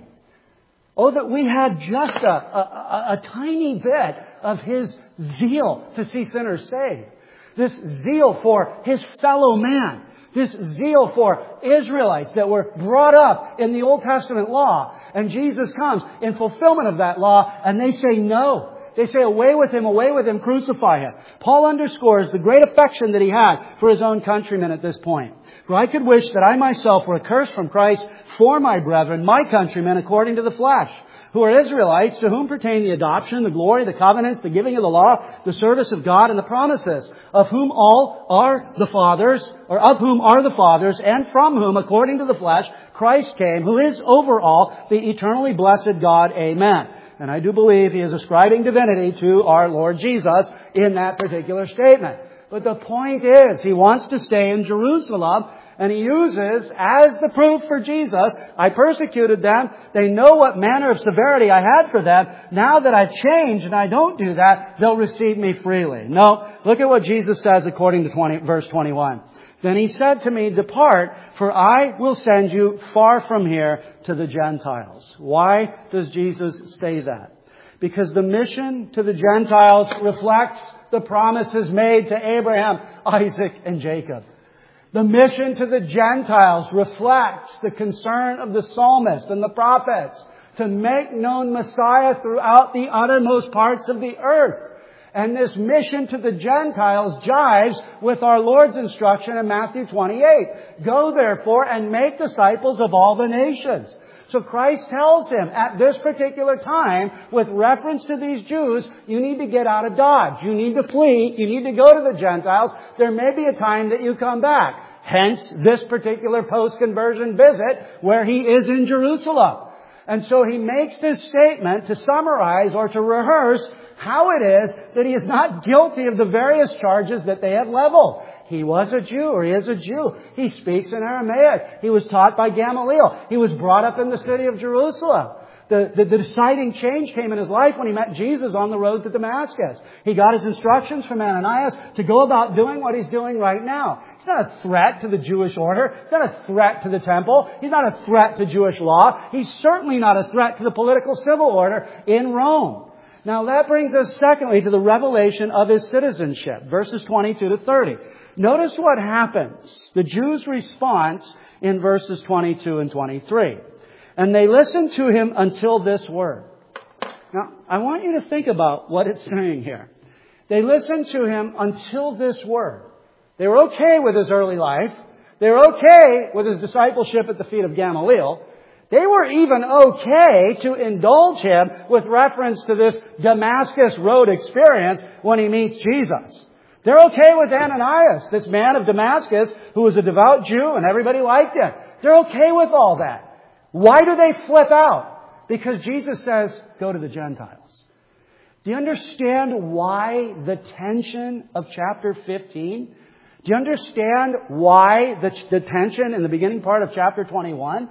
Oh, that we had just a, a, a tiny bit of his zeal to see sinners saved. This zeal for his fellow man. This zeal for Israelites that were brought up in the Old Testament law. And Jesus comes in fulfillment of that law and they say no. They say, away with him, away with him, crucify him. Paul underscores the great affection that he had for his own countrymen at this point. For I could wish that I myself were accursed from Christ for my brethren, my countrymen, according to the flesh, who are Israelites, to whom pertain the adoption, the glory, the covenant, the giving of the law, the service of God, and the promises, of whom all are the fathers, or of whom are the fathers, and from whom, according to the flesh, Christ came, who is over all, the eternally blessed God. Amen. And I do believe he is ascribing divinity to our Lord Jesus in that particular statement. But the point is, he wants to stay in Jerusalem, and he uses as the proof for Jesus, I persecuted them. They know what manner of severity I had for them. Now that I've changed and I don't do that, they'll receive me freely. No, look at what Jesus says according to twenty, verse twenty-one. Then he said to me, depart, for I will send you far from here to the Gentiles. Why does Jesus say that? Because the mission to the Gentiles reflects the promises made to Abraham, Isaac, and Jacob. The mission to the Gentiles reflects the concern of the psalmist and the prophets to make known Messiah throughout the uttermost parts of the earth. And this mission to the Gentiles jives with our Lord's instruction in Matthew twenty-eight. Go therefore and make disciples of all the nations. So Christ tells him at this particular time, with reference to these Jews, you need to get out of Dodge. You need to flee. You need to go to the Gentiles. There may be a time that you come back. Hence this particular post-conversion visit where he is in Jerusalem. And so he makes this statement to summarize or to rehearse how it is that he is not guilty of the various charges that they have leveled. He was a Jew, or he is a Jew. He speaks in Aramaic. He was taught by Gamaliel. He was brought up in the city of Jerusalem. The, the, the deciding change came in his life when he met Jesus on the road to Damascus. He got his instructions from Ananias to go about doing what he's doing right now. He's not a threat to the Jewish order. He's not a threat to the temple. He's not a threat to Jewish law. He's certainly not a threat to the political civil order in Rome. Now that brings us secondly to the revelation of his citizenship, verses twenty-two to thirty. Notice what happens. The Jews' response in verses twenty-two and twenty-three. And they listened to him until this word. Now, I want you to think about what it's saying here. They listened to him until this word. They were okay with his early life. They were okay with his discipleship at the feet of Gamaliel. They were even okay to indulge him with reference to this Damascus Road experience when he meets Jesus. They're okay with Ananias, this man of Damascus who was a devout Jew and everybody liked him. They're okay with all that. Why do they flip out? Because Jesus says, go to the Gentiles. Do you understand why the tension of chapter fifteen? Do you understand why the, the tension in the beginning part of chapter twenty-one?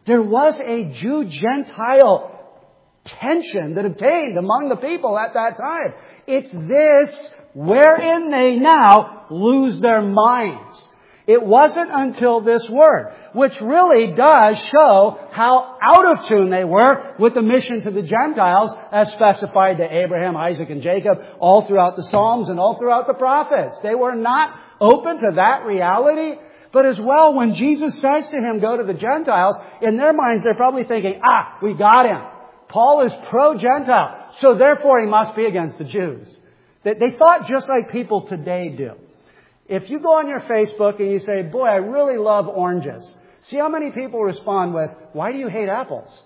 There was a Jew-Gentile tension that obtained among the people at that time. It's this wherein they now lose their minds. It wasn't until this word, which really does show how out of tune they were with the mission to the Gentiles as specified to Abraham, Isaac, and Jacob all throughout the Psalms and all throughout the prophets. They were not open to that reality. But as well, when Jesus says to him, go to the Gentiles, in their minds they're probably thinking, ah, we got him. Paul is pro-Gentile, so therefore he must be against the Jews. They, they thought just like people today do. If you go on your Facebook and you say, boy, I really love oranges, see how many people respond with, why do you hate apples?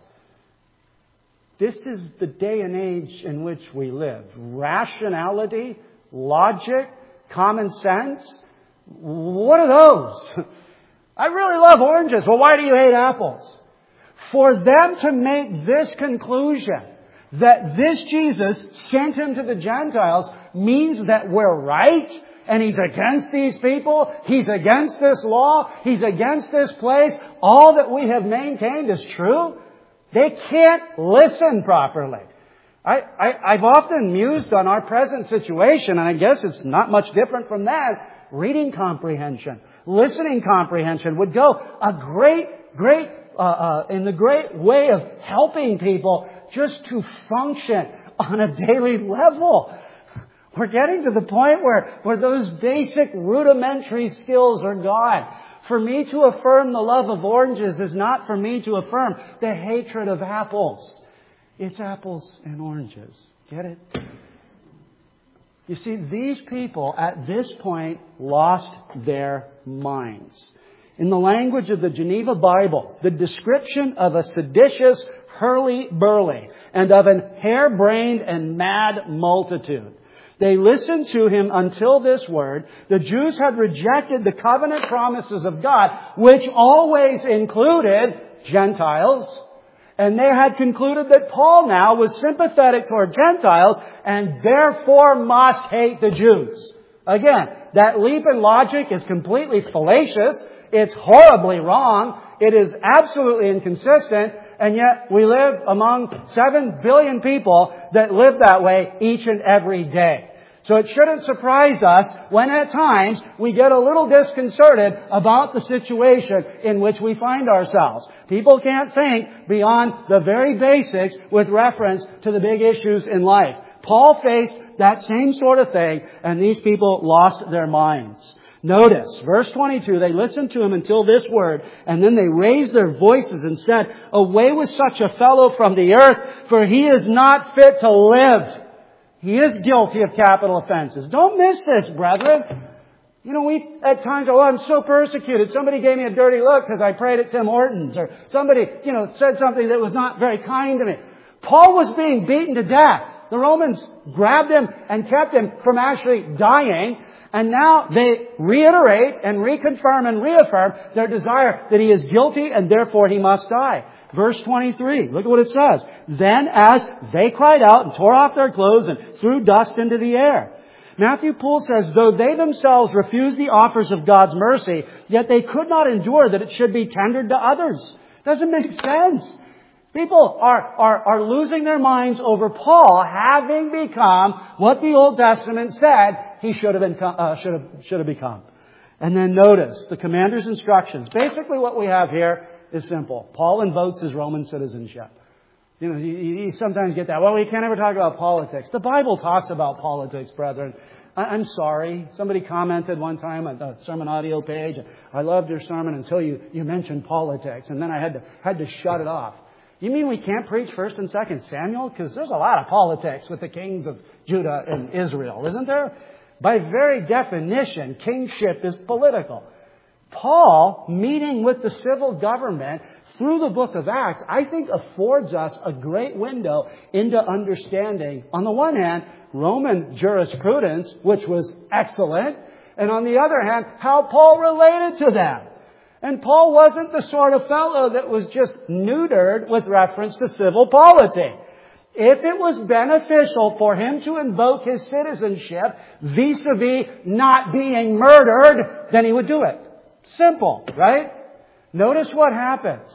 This is the day and age in which we live. Rationality, logic, common sense. What are those? I really love oranges. Well, why do you hate apples? For them to make this conclusion that this Jesus sent him to the Gentiles means that we're right and he's against these people, he's against this law, he's against this place, all that we have maintained is true, they can't listen properly. I, I, I've often mused on our present situation, and I guess it's not much different from that. Reading comprehension, listening comprehension would go a great, great, uh, uh, in the great way of helping people just to function on a daily level. We're getting to the point where, where those basic rudimentary skills are gone. For me to affirm the love of oranges is not for me to affirm the hatred of apples. It's apples and oranges. Get it? You see, these people at this point lost their minds. In the language of the Geneva Bible, the description of a seditious hurly-burly and of an harebrained and mad multitude. They listened to him until this word. The Jews had rejected the covenant promises of God, which always included Gentiles. And they had concluded that Paul now was sympathetic toward Gentiles and therefore must hate the Jews. Again, that leap in logic is completely fallacious. It's horribly wrong. It is absolutely inconsistent. And yet we live among seven billion people that live that way each and every day. So it shouldn't surprise us when at times we get a little disconcerted about the situation in which we find ourselves. People can't think beyond the very basics with reference to the big issues in life. Paul faced that same sort of thing, and these people lost their minds. Notice, verse twenty-two, they listened to him until this word, and then they raised their voices and said, away with such a fellow from the earth, for he is not fit to live. He is guilty of capital offenses. Don't miss this, brethren. You know, we at times, oh, I'm so persecuted. Somebody gave me a dirty look because I prayed at Tim Hortons. Or somebody, you know, said something that was not very kind to me. Paul was being beaten to death. The Romans grabbed him and kept him from actually dying. And now they reiterate and reconfirm and reaffirm their desire that he is guilty and therefore he must die. Verse twenty-three, look at what it says. Then as they cried out and tore off their clothes and threw dust into the air. Matthew Poole says, though they themselves refused the offers of God's mercy, yet they could not endure that it should be tendered to others. Doesn't make sense. People are, are, are losing their minds over Paul having become what the Old Testament said he should have, been, uh, should have, should have become. And then notice the commander's instructions. Basically what we have here is simple. Paul invokes his Roman citizenship. You know, you, you sometimes get that. Well, we can't ever talk about politics. The Bible talks about politics, brethren. I, I'm sorry. Somebody commented one time at the sermon audio page, I loved your sermon until you, you mentioned politics. And then I had to, had to shut it off. You mean we can't preach First and Second Samuel? Because there's a lot of politics with the kings of Judah and Israel, isn't there? By very definition, kingship is political. Paul, meeting with the civil government through the book of Acts, I think affords us a great window into understanding, on the one hand, Roman jurisprudence, which was excellent, and on the other hand, how Paul related to them. And Paul wasn't the sort of fellow that was just neutered with reference to civil polity. If it was beneficial for him to invoke his citizenship vis-a-vis not being murdered, then he would do it. Simple, right? Notice what happens.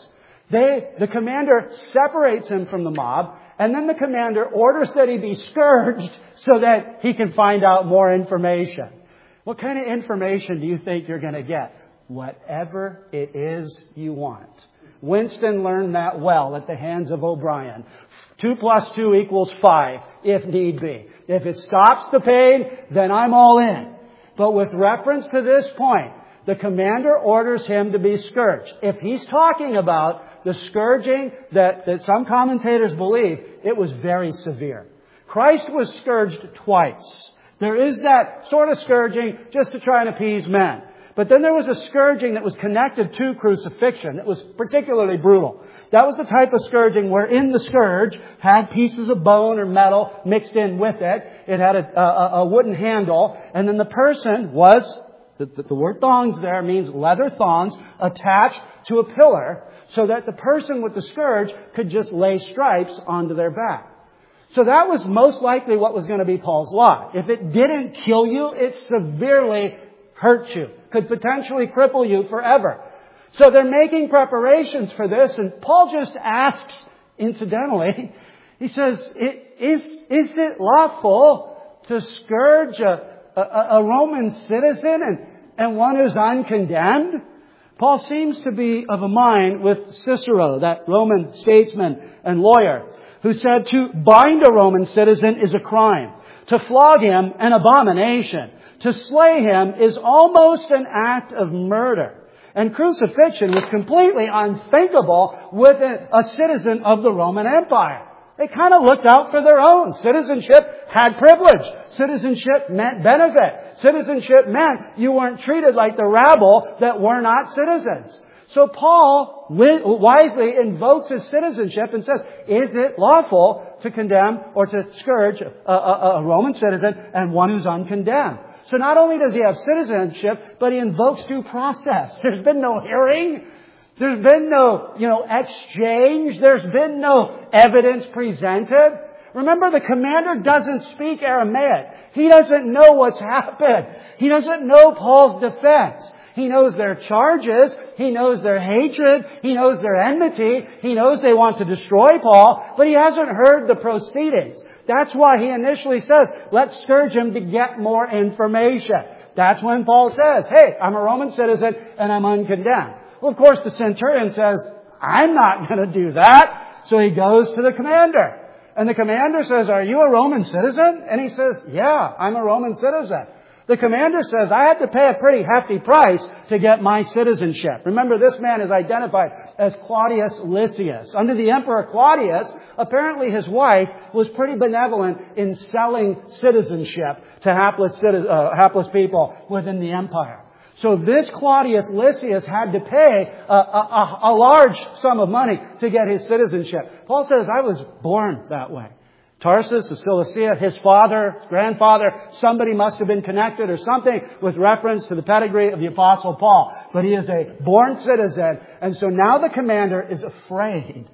They, the commander separates him from the mob, and then the commander orders that he be scourged so that he can find out more information. What kind of information do you think you're going to get? Whatever it is you want. Winston learned that well at the hands of O'Brien. Two plus two equals five, if need be. If it stops the pain, then I'm all in. But with reference to this point, the commander orders him to be scourged. If he's talking about the scourging that, that some commentators believe, it was very severe. Christ was scourged twice. There is that sort of scourging just to try and appease men. But then there was a scourging that was connected to crucifixion. It was particularly brutal. That was the type of scourging where in the scourge had pieces of bone or metal mixed in with it. It had a, a, a wooden handle. And then the person was, the, the word thongs there means leather thongs, attached to a pillar so that the person with the scourge could just lay stripes onto their back. So that was most likely what was going to be Paul's lot. If it didn't kill you, it severely hurt you, could potentially cripple you forever. So they're making preparations for this, and Paul just asks, incidentally, he says, is, is it lawful to scourge a, a, a Roman citizen and, and one who's uncondemned? Paul seems to be of a mind with Cicero, that Roman statesman and lawyer, who said to bind a Roman citizen is a crime. To flog him, an abomination. To slay him is almost an act of murder. And crucifixion was completely unthinkable with a, a citizen of the Roman Empire. They kind of looked out for their own. Citizenship had privilege. Citizenship meant benefit. Citizenship meant you weren't treated like the rabble that were not citizens. So Paul wisely invokes his citizenship and says, is it lawful to condemn or to scourge a, a, a Roman citizen and one who's uncondemned? So not only does he have citizenship, but he invokes due process. There's been no hearing. There's been no, you know, exchange. There's been no evidence presented. Remember, the commander doesn't speak Aramaic. He doesn't know what's happened. He doesn't know Paul's defense. He knows their charges. He knows their hatred. He knows their enmity. He knows they want to destroy Paul, but he hasn't heard the proceedings. That's why he initially says, let's scourge him to get more information. That's when Paul says, hey, I'm a Roman citizen and I'm uncondemned. Well, of course, the centurion says, I'm not going to do that. So he goes to the commander. And the commander says, are you a Roman citizen? And he says, yeah, I'm a Roman citizen. The commander says, I had to pay a pretty hefty price to get my citizenship. Remember, this man is identified as Claudius Lysias. Under the Emperor Claudius, apparently his wife was pretty benevolent in selling citizenship to hapless, uh, hapless people within the empire. So this Claudius Lysias had to pay a, a, a large sum of money to get his citizenship. Paul says, I was born that way. Tarsus of Cilicia, his father, grandfather, somebody must have been connected or something with reference to the pedigree of the Apostle Paul. But he is a born citizen. And so now the commander is afraid.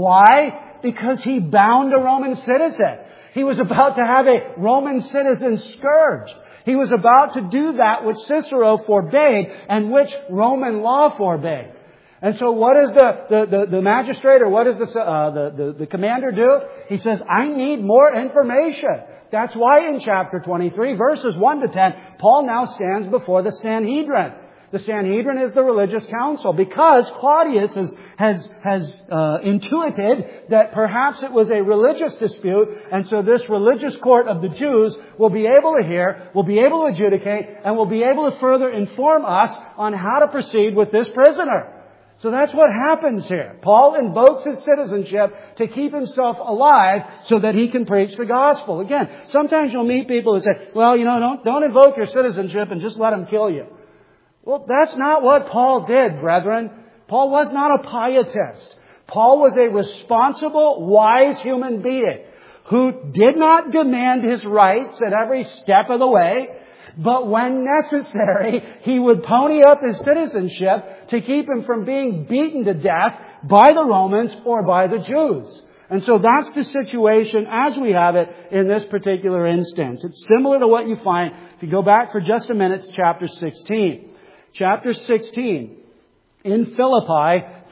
Why? Because he bound a Roman citizen. He was about to have a Roman citizen scourged. He was about to do that which Cicero forbade and which Roman law forbade. And so what does the, the, the, the magistrate or what does the, uh, the, the, the commander do? He says, I need more information. That's why in chapter twenty-three, verses one to ten, Paul now stands before the Sanhedrin. The Sanhedrin is the religious council because Claudius has, has, has uh, intuited that perhaps it was a religious dispute, and so this religious court of the Jews will be able to hear, will be able to adjudicate, and will be able to further inform us on how to proceed with this prisoner. So that's what happens here. Paul invokes his citizenship to keep himself alive so that he can preach the gospel. Again, sometimes you'll meet people who say, well, you know, don't, don't invoke your citizenship and just let them kill you. Well, that's not what Paul did, brethren. Paul was not a pietist. Paul was a responsible, wise human being who did not demand his rights at every step of the way. But when necessary, he would pony up his citizenship to keep him from being beaten to death by the Romans or by the Jews. And so that's the situation as we have it in this particular instance. It's similar to what you find, if you go back for just a minute to chapter sixteen. Chapter sixteen. In Philippi,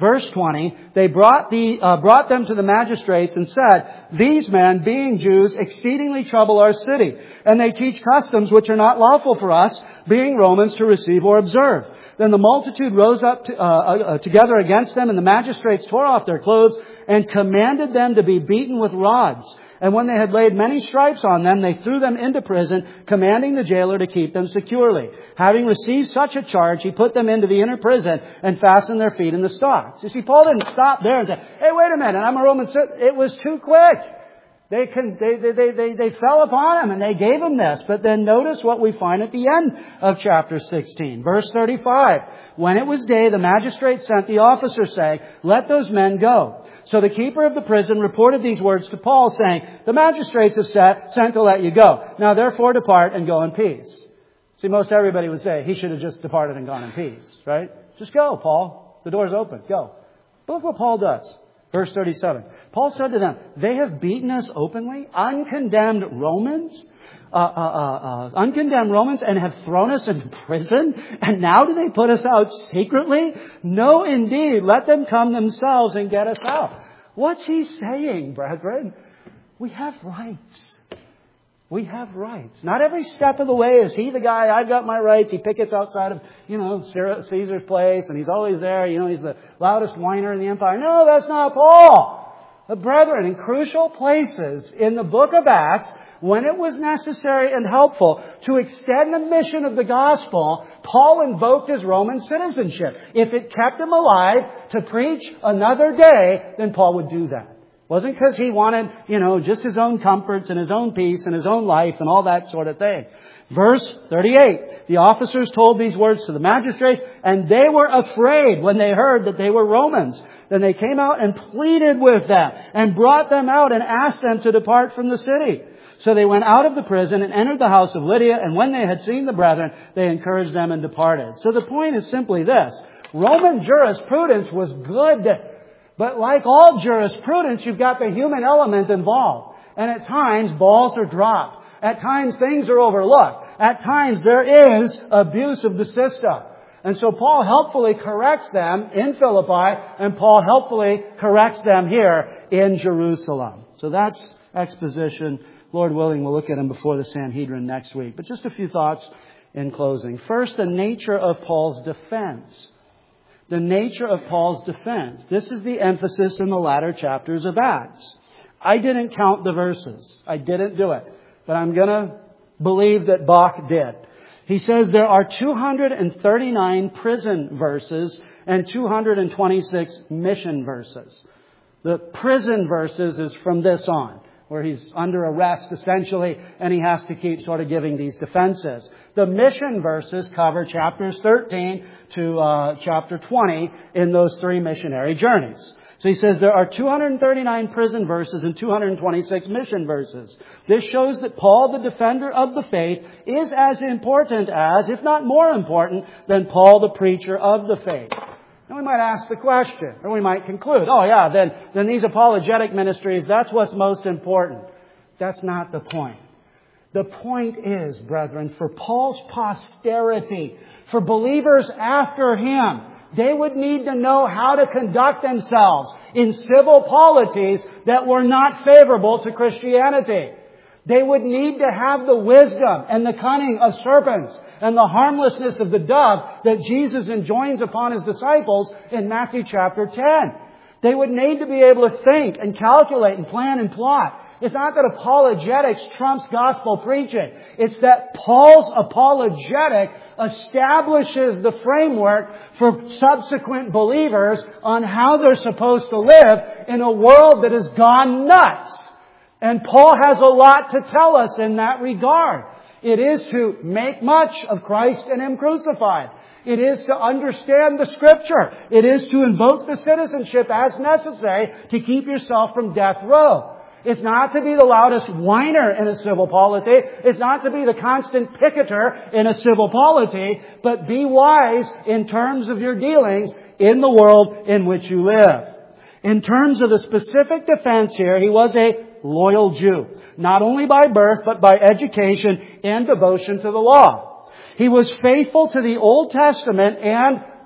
Verse twenty, they brought the uh, brought them to the magistrates and said, "These men, being Jews, exceedingly trouble our city, and they teach customs which are not lawful for us, being Romans, to receive or observe." Then the multitude rose up to, uh, uh, together against them, and the magistrates tore off their clothes and commanded them to be beaten with rods. And when they had laid many stripes on them, they threw them into prison, commanding the jailer to keep them securely. Having received such a charge, he put them into the inner prison and fastened their feet in the stocks. You see, Paul didn't stop there and say, "Hey, wait a minute, I'm a Roman citizen." It was too quick. They, can, they, they, they, they fell upon him and they gave him this. But then notice what we find at the end of chapter sixteen. Verse thirty-five. When it was day, the magistrate sent the officer saying, "Let those men go." So the keeper of the prison reported these words to Paul, saying, "The magistrates have set, sent to let you go. Now therefore depart and go in peace." See, most everybody would say he should have just departed and gone in peace, right? Just go, Paul. The door's open. Go. But look what Paul does. Verse thirty-seven. Paul said to them, "They have beaten us openly, uncondemned Romans, uh, uh, uh, uh, uncondemned Romans, and have thrown us into prison. And now do they put us out secretly? No, indeed. Let them come themselves and get us out." What's he saying, brethren? We have rights. We have rights. Not every step of the way is he the guy, I've got my rights. He pickets outside of, you know, Caesar's place and he's always there. You know, he's the loudest whiner in the empire. No, that's not Paul. The brethren, in crucial places in the book of Acts, when it was necessary and helpful to extend the mission of the gospel, Paul invoked his Roman citizenship. If it kept him alive to preach another day, then Paul would do that. It wasn't because he wanted, you know, just his own comforts and his own peace and his own life and all that sort of thing. Verse thirty-eight. The officers told these words to the magistrates, and they were afraid when they heard that they were Romans. Then they came out and pleaded with them and brought them out and asked them to depart from the city. So they went out of the prison and entered the house of Lydia, and when they had seen the brethren, they encouraged them and departed. So the point is simply this. Roman jurisprudence was good. But like all jurisprudence, you've got the human element involved. And at times, balls are dropped. At times, things are overlooked. At times, there is abuse of the system. And so Paul helpfully corrects them in Philippi, and Paul helpfully corrects them here in Jerusalem. So that's exposition. Lord willing, we'll look at them before the Sanhedrin next week. But just a few thoughts in closing. First, the nature of Paul's defense. The nature of Paul's defense. This is the emphasis in the latter chapters of Acts. I didn't count the verses. I didn't do it. But I'm going to believe that Bach did. He says there are two hundred thirty-nine prison verses and two hundred twenty-six mission verses. The prison verses is from this on, where he's under arrest essentially, and he has to keep sort of giving these defenses. The mission verses cover chapters thirteen to uh, chapter twenty in those three missionary journeys. So he says there are two hundred thirty-nine prison verses and two hundred twenty-six mission verses. This shows that Paul, the defender of the faith, is as important as, if not more important, than Paul, the preacher of the faith. And we might ask the question, or we might conclude, oh yeah, then, then these apologetic ministries, that's what's most important. That's not the point. The point is, brethren, for Paul's posterity, for believers after him, they would need to know how to conduct themselves in civil polities that were not favorable to Christianity. They would need to have the wisdom and the cunning of serpents and the harmlessness of the dove that Jesus enjoins upon His disciples in Matthew chapter ten. They would need to be able to think and calculate and plan and plot. It's not that apologetics trumps gospel preaching. It's that Paul's apologetic establishes the framework for subsequent believers on how they're supposed to live in a world that has gone nuts. And Paul has a lot to tell us in that regard. It is to make much of Christ and Him crucified. It is to understand the Scripture. It is to invoke the citizenship as necessary to keep yourself from death row. It's not to be the loudest whiner in a civil polity. It's not to be the constant picketer in a civil polity. But be wise in terms of your dealings in the world in which you live. In terms of the specific defense here, he was a loyal Jew. Not only by birth, but by education and devotion to the law. He was faithful to the Old Testament and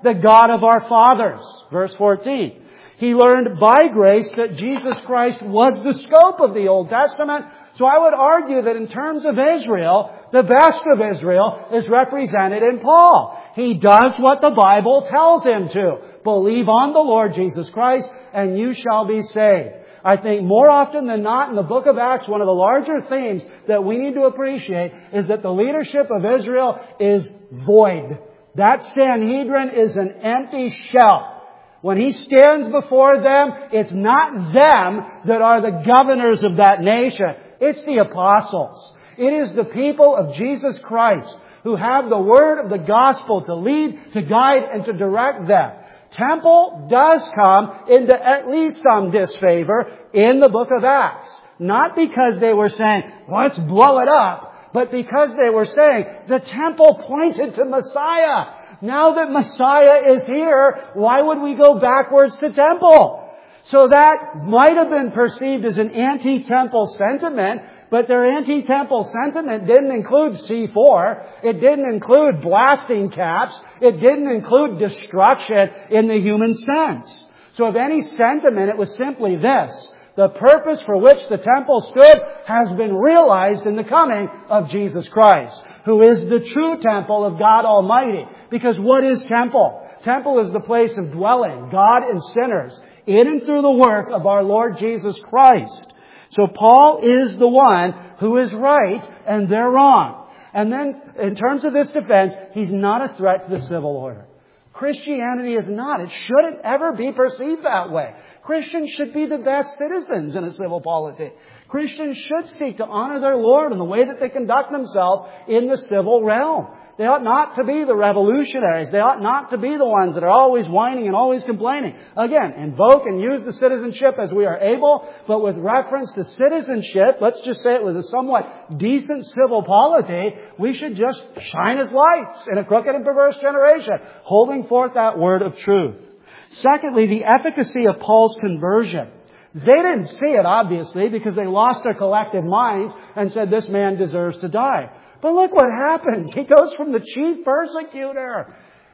the God of our fathers. Verse fourteen. He learned by grace that Jesus Christ was the scope of the Old Testament. So I would argue that in terms of Israel, the best of Israel is represented in Paul. He does what the Bible tells him to. Believe on the Lord Jesus Christ and you shall be saved. I think more often than not in the book of Acts, one of the larger themes that we need to appreciate is that the leadership of Israel is void. That Sanhedrin is an empty shell. When he stands before them, it's not them that are the governors of that nation. It's the apostles. It is the people of Jesus Christ who have the word of the gospel to lead, to guide, and to direct them. Temple does come into at least some disfavor in the book of Acts. Not because they were saying, let's blow it up, but because they were saying the temple pointed to Messiah. Now that Messiah is here, why would we go backwards to temple? So that might have been perceived as an anti-temple sentiment, but their anti-temple sentiment didn't include C four. It didn't include blasting caps. It didn't include destruction in the human sense. So if any sentiment, it was simply this. The purpose for which the temple stood has been realized in the coming of Jesus Christ, who is the true temple of God Almighty. Because what is temple? Temple is the place of dwelling, God and sinners, in and through the work of our Lord Jesus Christ. So Paul is the one who is right and they're wrong. And then in terms of this defense, he's not a threat to the civil order. Christianity is not. It shouldn't ever be perceived that way. Christians should be the best citizens in a civil polity. Christians should seek to honor their Lord in the way that they conduct themselves in the civil realm. They ought not to be the revolutionaries. They ought not to be the ones that are always whining and always complaining. Again, invoke and use the citizenship as we are able, but with reference to citizenship, let's just say it was a somewhat decent civil polity, we should just shine as lights in a crooked and perverse generation, holding forth that word of truth. Secondly, the efficacy of Paul's conversion. They didn't see it, obviously, because they lost their collective minds and said, this man deserves to die. But look what happens. He goes from the chief persecutor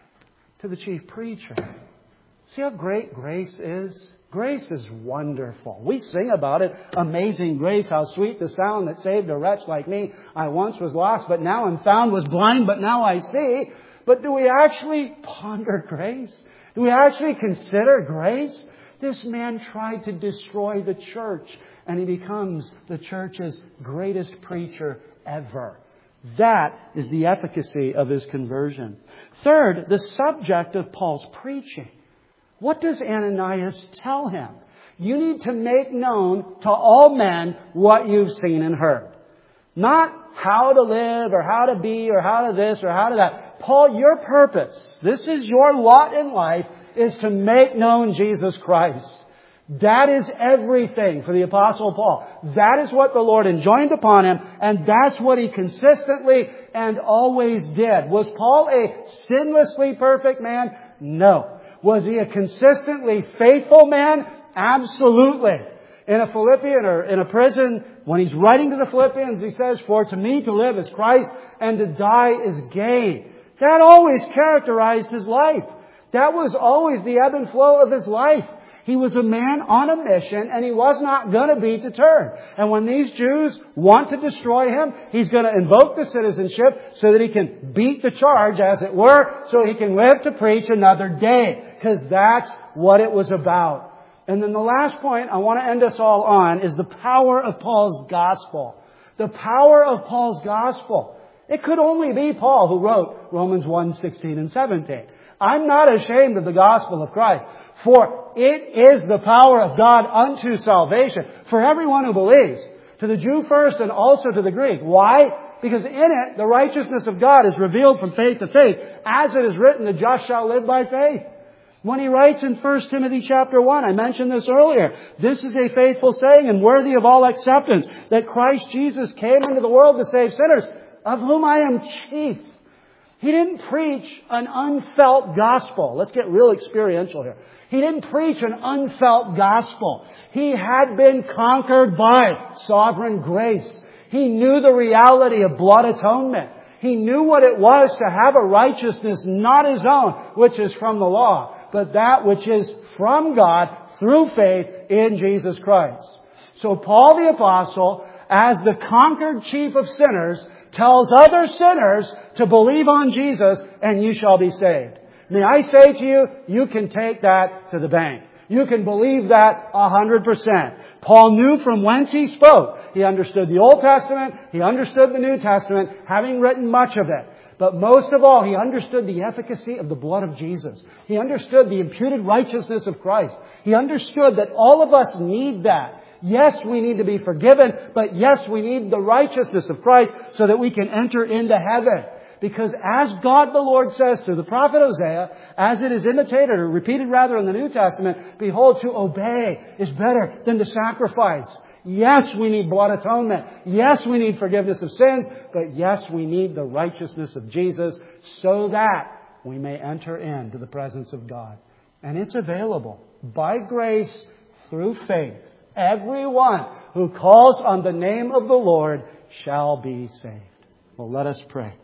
to the chief preacher. See how great grace is? Grace is wonderful. We sing about it. Amazing grace, how sweet the sound that saved a wretch like me. I once was lost, but now am found, was blind, but now I see. But do we actually ponder grace? Do we actually consider grace? This man tried to destroy the church, and he becomes the church's greatest preacher ever. That is the efficacy of his conversion. Third, the subject of Paul's preaching. What does Ananias tell him? You need to make known to all men what you've seen and heard. Not how to live or how to be or how to this or how to that. Paul, your purpose, this is your lot in life, is to make known Jesus Christ. That is everything for the Apostle Paul. That is what the Lord enjoined upon him, and that's what he consistently and always did. Was Paul a sinlessly perfect man? No. Was he a consistently faithful man? Absolutely. In a Philippian or in a prison, when he's writing to the Philippians, he says, for to me to live is Christ and to die is gain. That always characterized his life. That was always the ebb and flow of his life. He was a man on a mission, and he was not going to be deterred. And when these Jews want to destroy him, he's going to invoke the citizenship so that he can beat the charge, as it were, so he can live to preach another day. Because that's what it was about. And then the last point I want to end us all on is the power of Paul's gospel. The power of Paul's gospel. It could only be Paul who wrote Romans one, sixteen and seventeen. I'm not ashamed of the gospel of Christ, for it is the power of God unto salvation for everyone who believes, to the Jew first and also to the Greek. Why? Because in it, the righteousness of God is revealed from faith to faith, as it is written, the just shall live by faith. When he writes in First Timothy chapter one, I mentioned this earlier, this is a faithful saying and worthy of all acceptance, that Christ Jesus came into the world to save sinners, of whom I am chief. He didn't preach an unfelt gospel. Let's get real experiential here. He didn't preach an unfelt gospel. He had been conquered by sovereign grace. He knew the reality of blood atonement. He knew what it was to have a righteousness not his own, which is from the law, but that which is from God through faith in Jesus Christ. So Paul the Apostle, as the conquered chief of sinners, tells other sinners to believe on Jesus and you shall be saved. May I say to you, you can take that to the bank. You can believe that a hundred percent. Paul knew from whence he spoke. He understood the Old Testament. He understood the New Testament, having written much of it. But most of all, he understood the efficacy of the blood of Jesus. He understood the imputed righteousness of Christ. He understood that all of us need that. Yes, we need to be forgiven, but yes, we need the righteousness of Christ so that we can enter into heaven. Because as God the Lord says to the prophet Hosea, as it is imitated or repeated rather in the New Testament, behold, to obey is better than to sacrifice. Yes, we need blood atonement. Yes, we need forgiveness of sins. But yes, we need the righteousness of Jesus so that we may enter into the presence of God. And it's available by grace through faith. Everyone who calls on the name of the Lord shall be saved. Well, let us pray.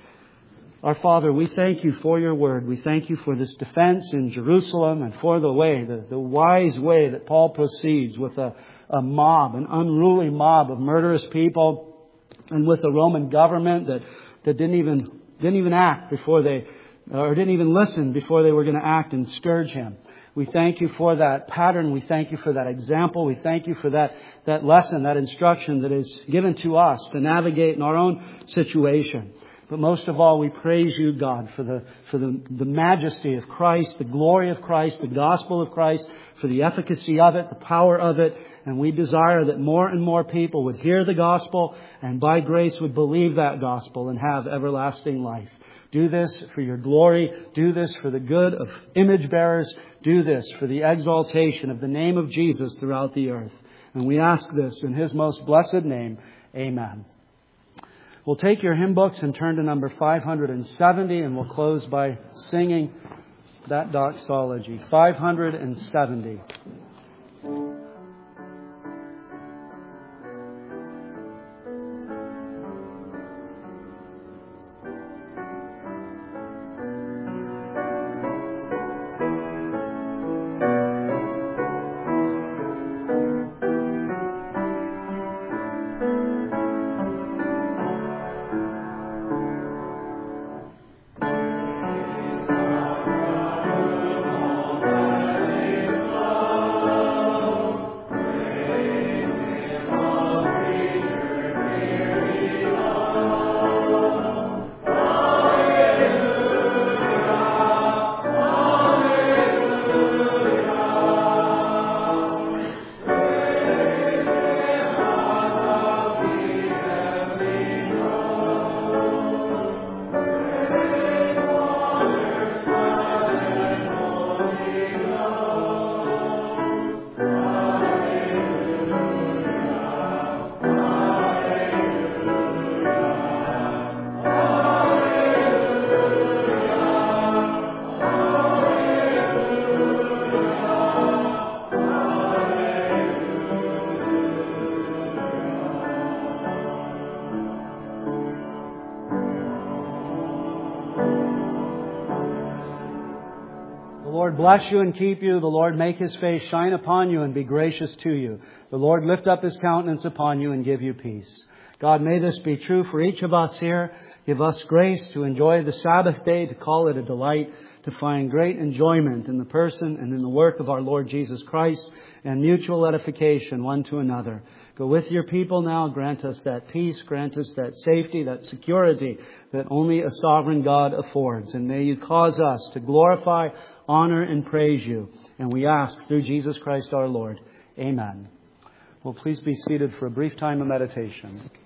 Our Father, we thank you for your word. We thank you for this defense in Jerusalem and for the way, the, the wise way that Paul proceeds with a, a mob, an unruly mob of murderous people, and with a Roman government that, that didn't even didn't even act before they, or didn't even listen before they were going to act and scourge him. We thank you for that pattern. We thank you for that example. We thank you for that, that lesson, that instruction that is given to us to navigate in our own situation. But most of all, we praise you, God, for the for the, the majesty of Christ, the glory of Christ, the gospel of Christ, for the efficacy of it, the power of it. And we desire that more and more people would hear the gospel and by grace would believe that gospel and have everlasting life. Do this for your glory. Do this for the good of image bearers. Do this for the exaltation of the name of Jesus throughout the earth. And we ask this in His most blessed name. Amen. We'll take your hymn books and turn to number five hundred seventy, and we'll close by singing that doxology. five hundred seventy. Bless you and keep you. The Lord make His face shine upon you and be gracious to you. The Lord lift up His countenance upon you and give you peace. God, may this be true for each of us here. Give us grace to enjoy the Sabbath day, to call it a delight, to find great enjoyment in the person and in the work of our Lord Jesus Christ, and mutual edification one to another. Go with your people now. Grant us that peace. Grant us that safety, that security that only a sovereign God affords. And may you cause us to glorify, honor, and praise you. And we ask through Jesus Christ our Lord. Amen. Well, please be seated for a brief time of meditation.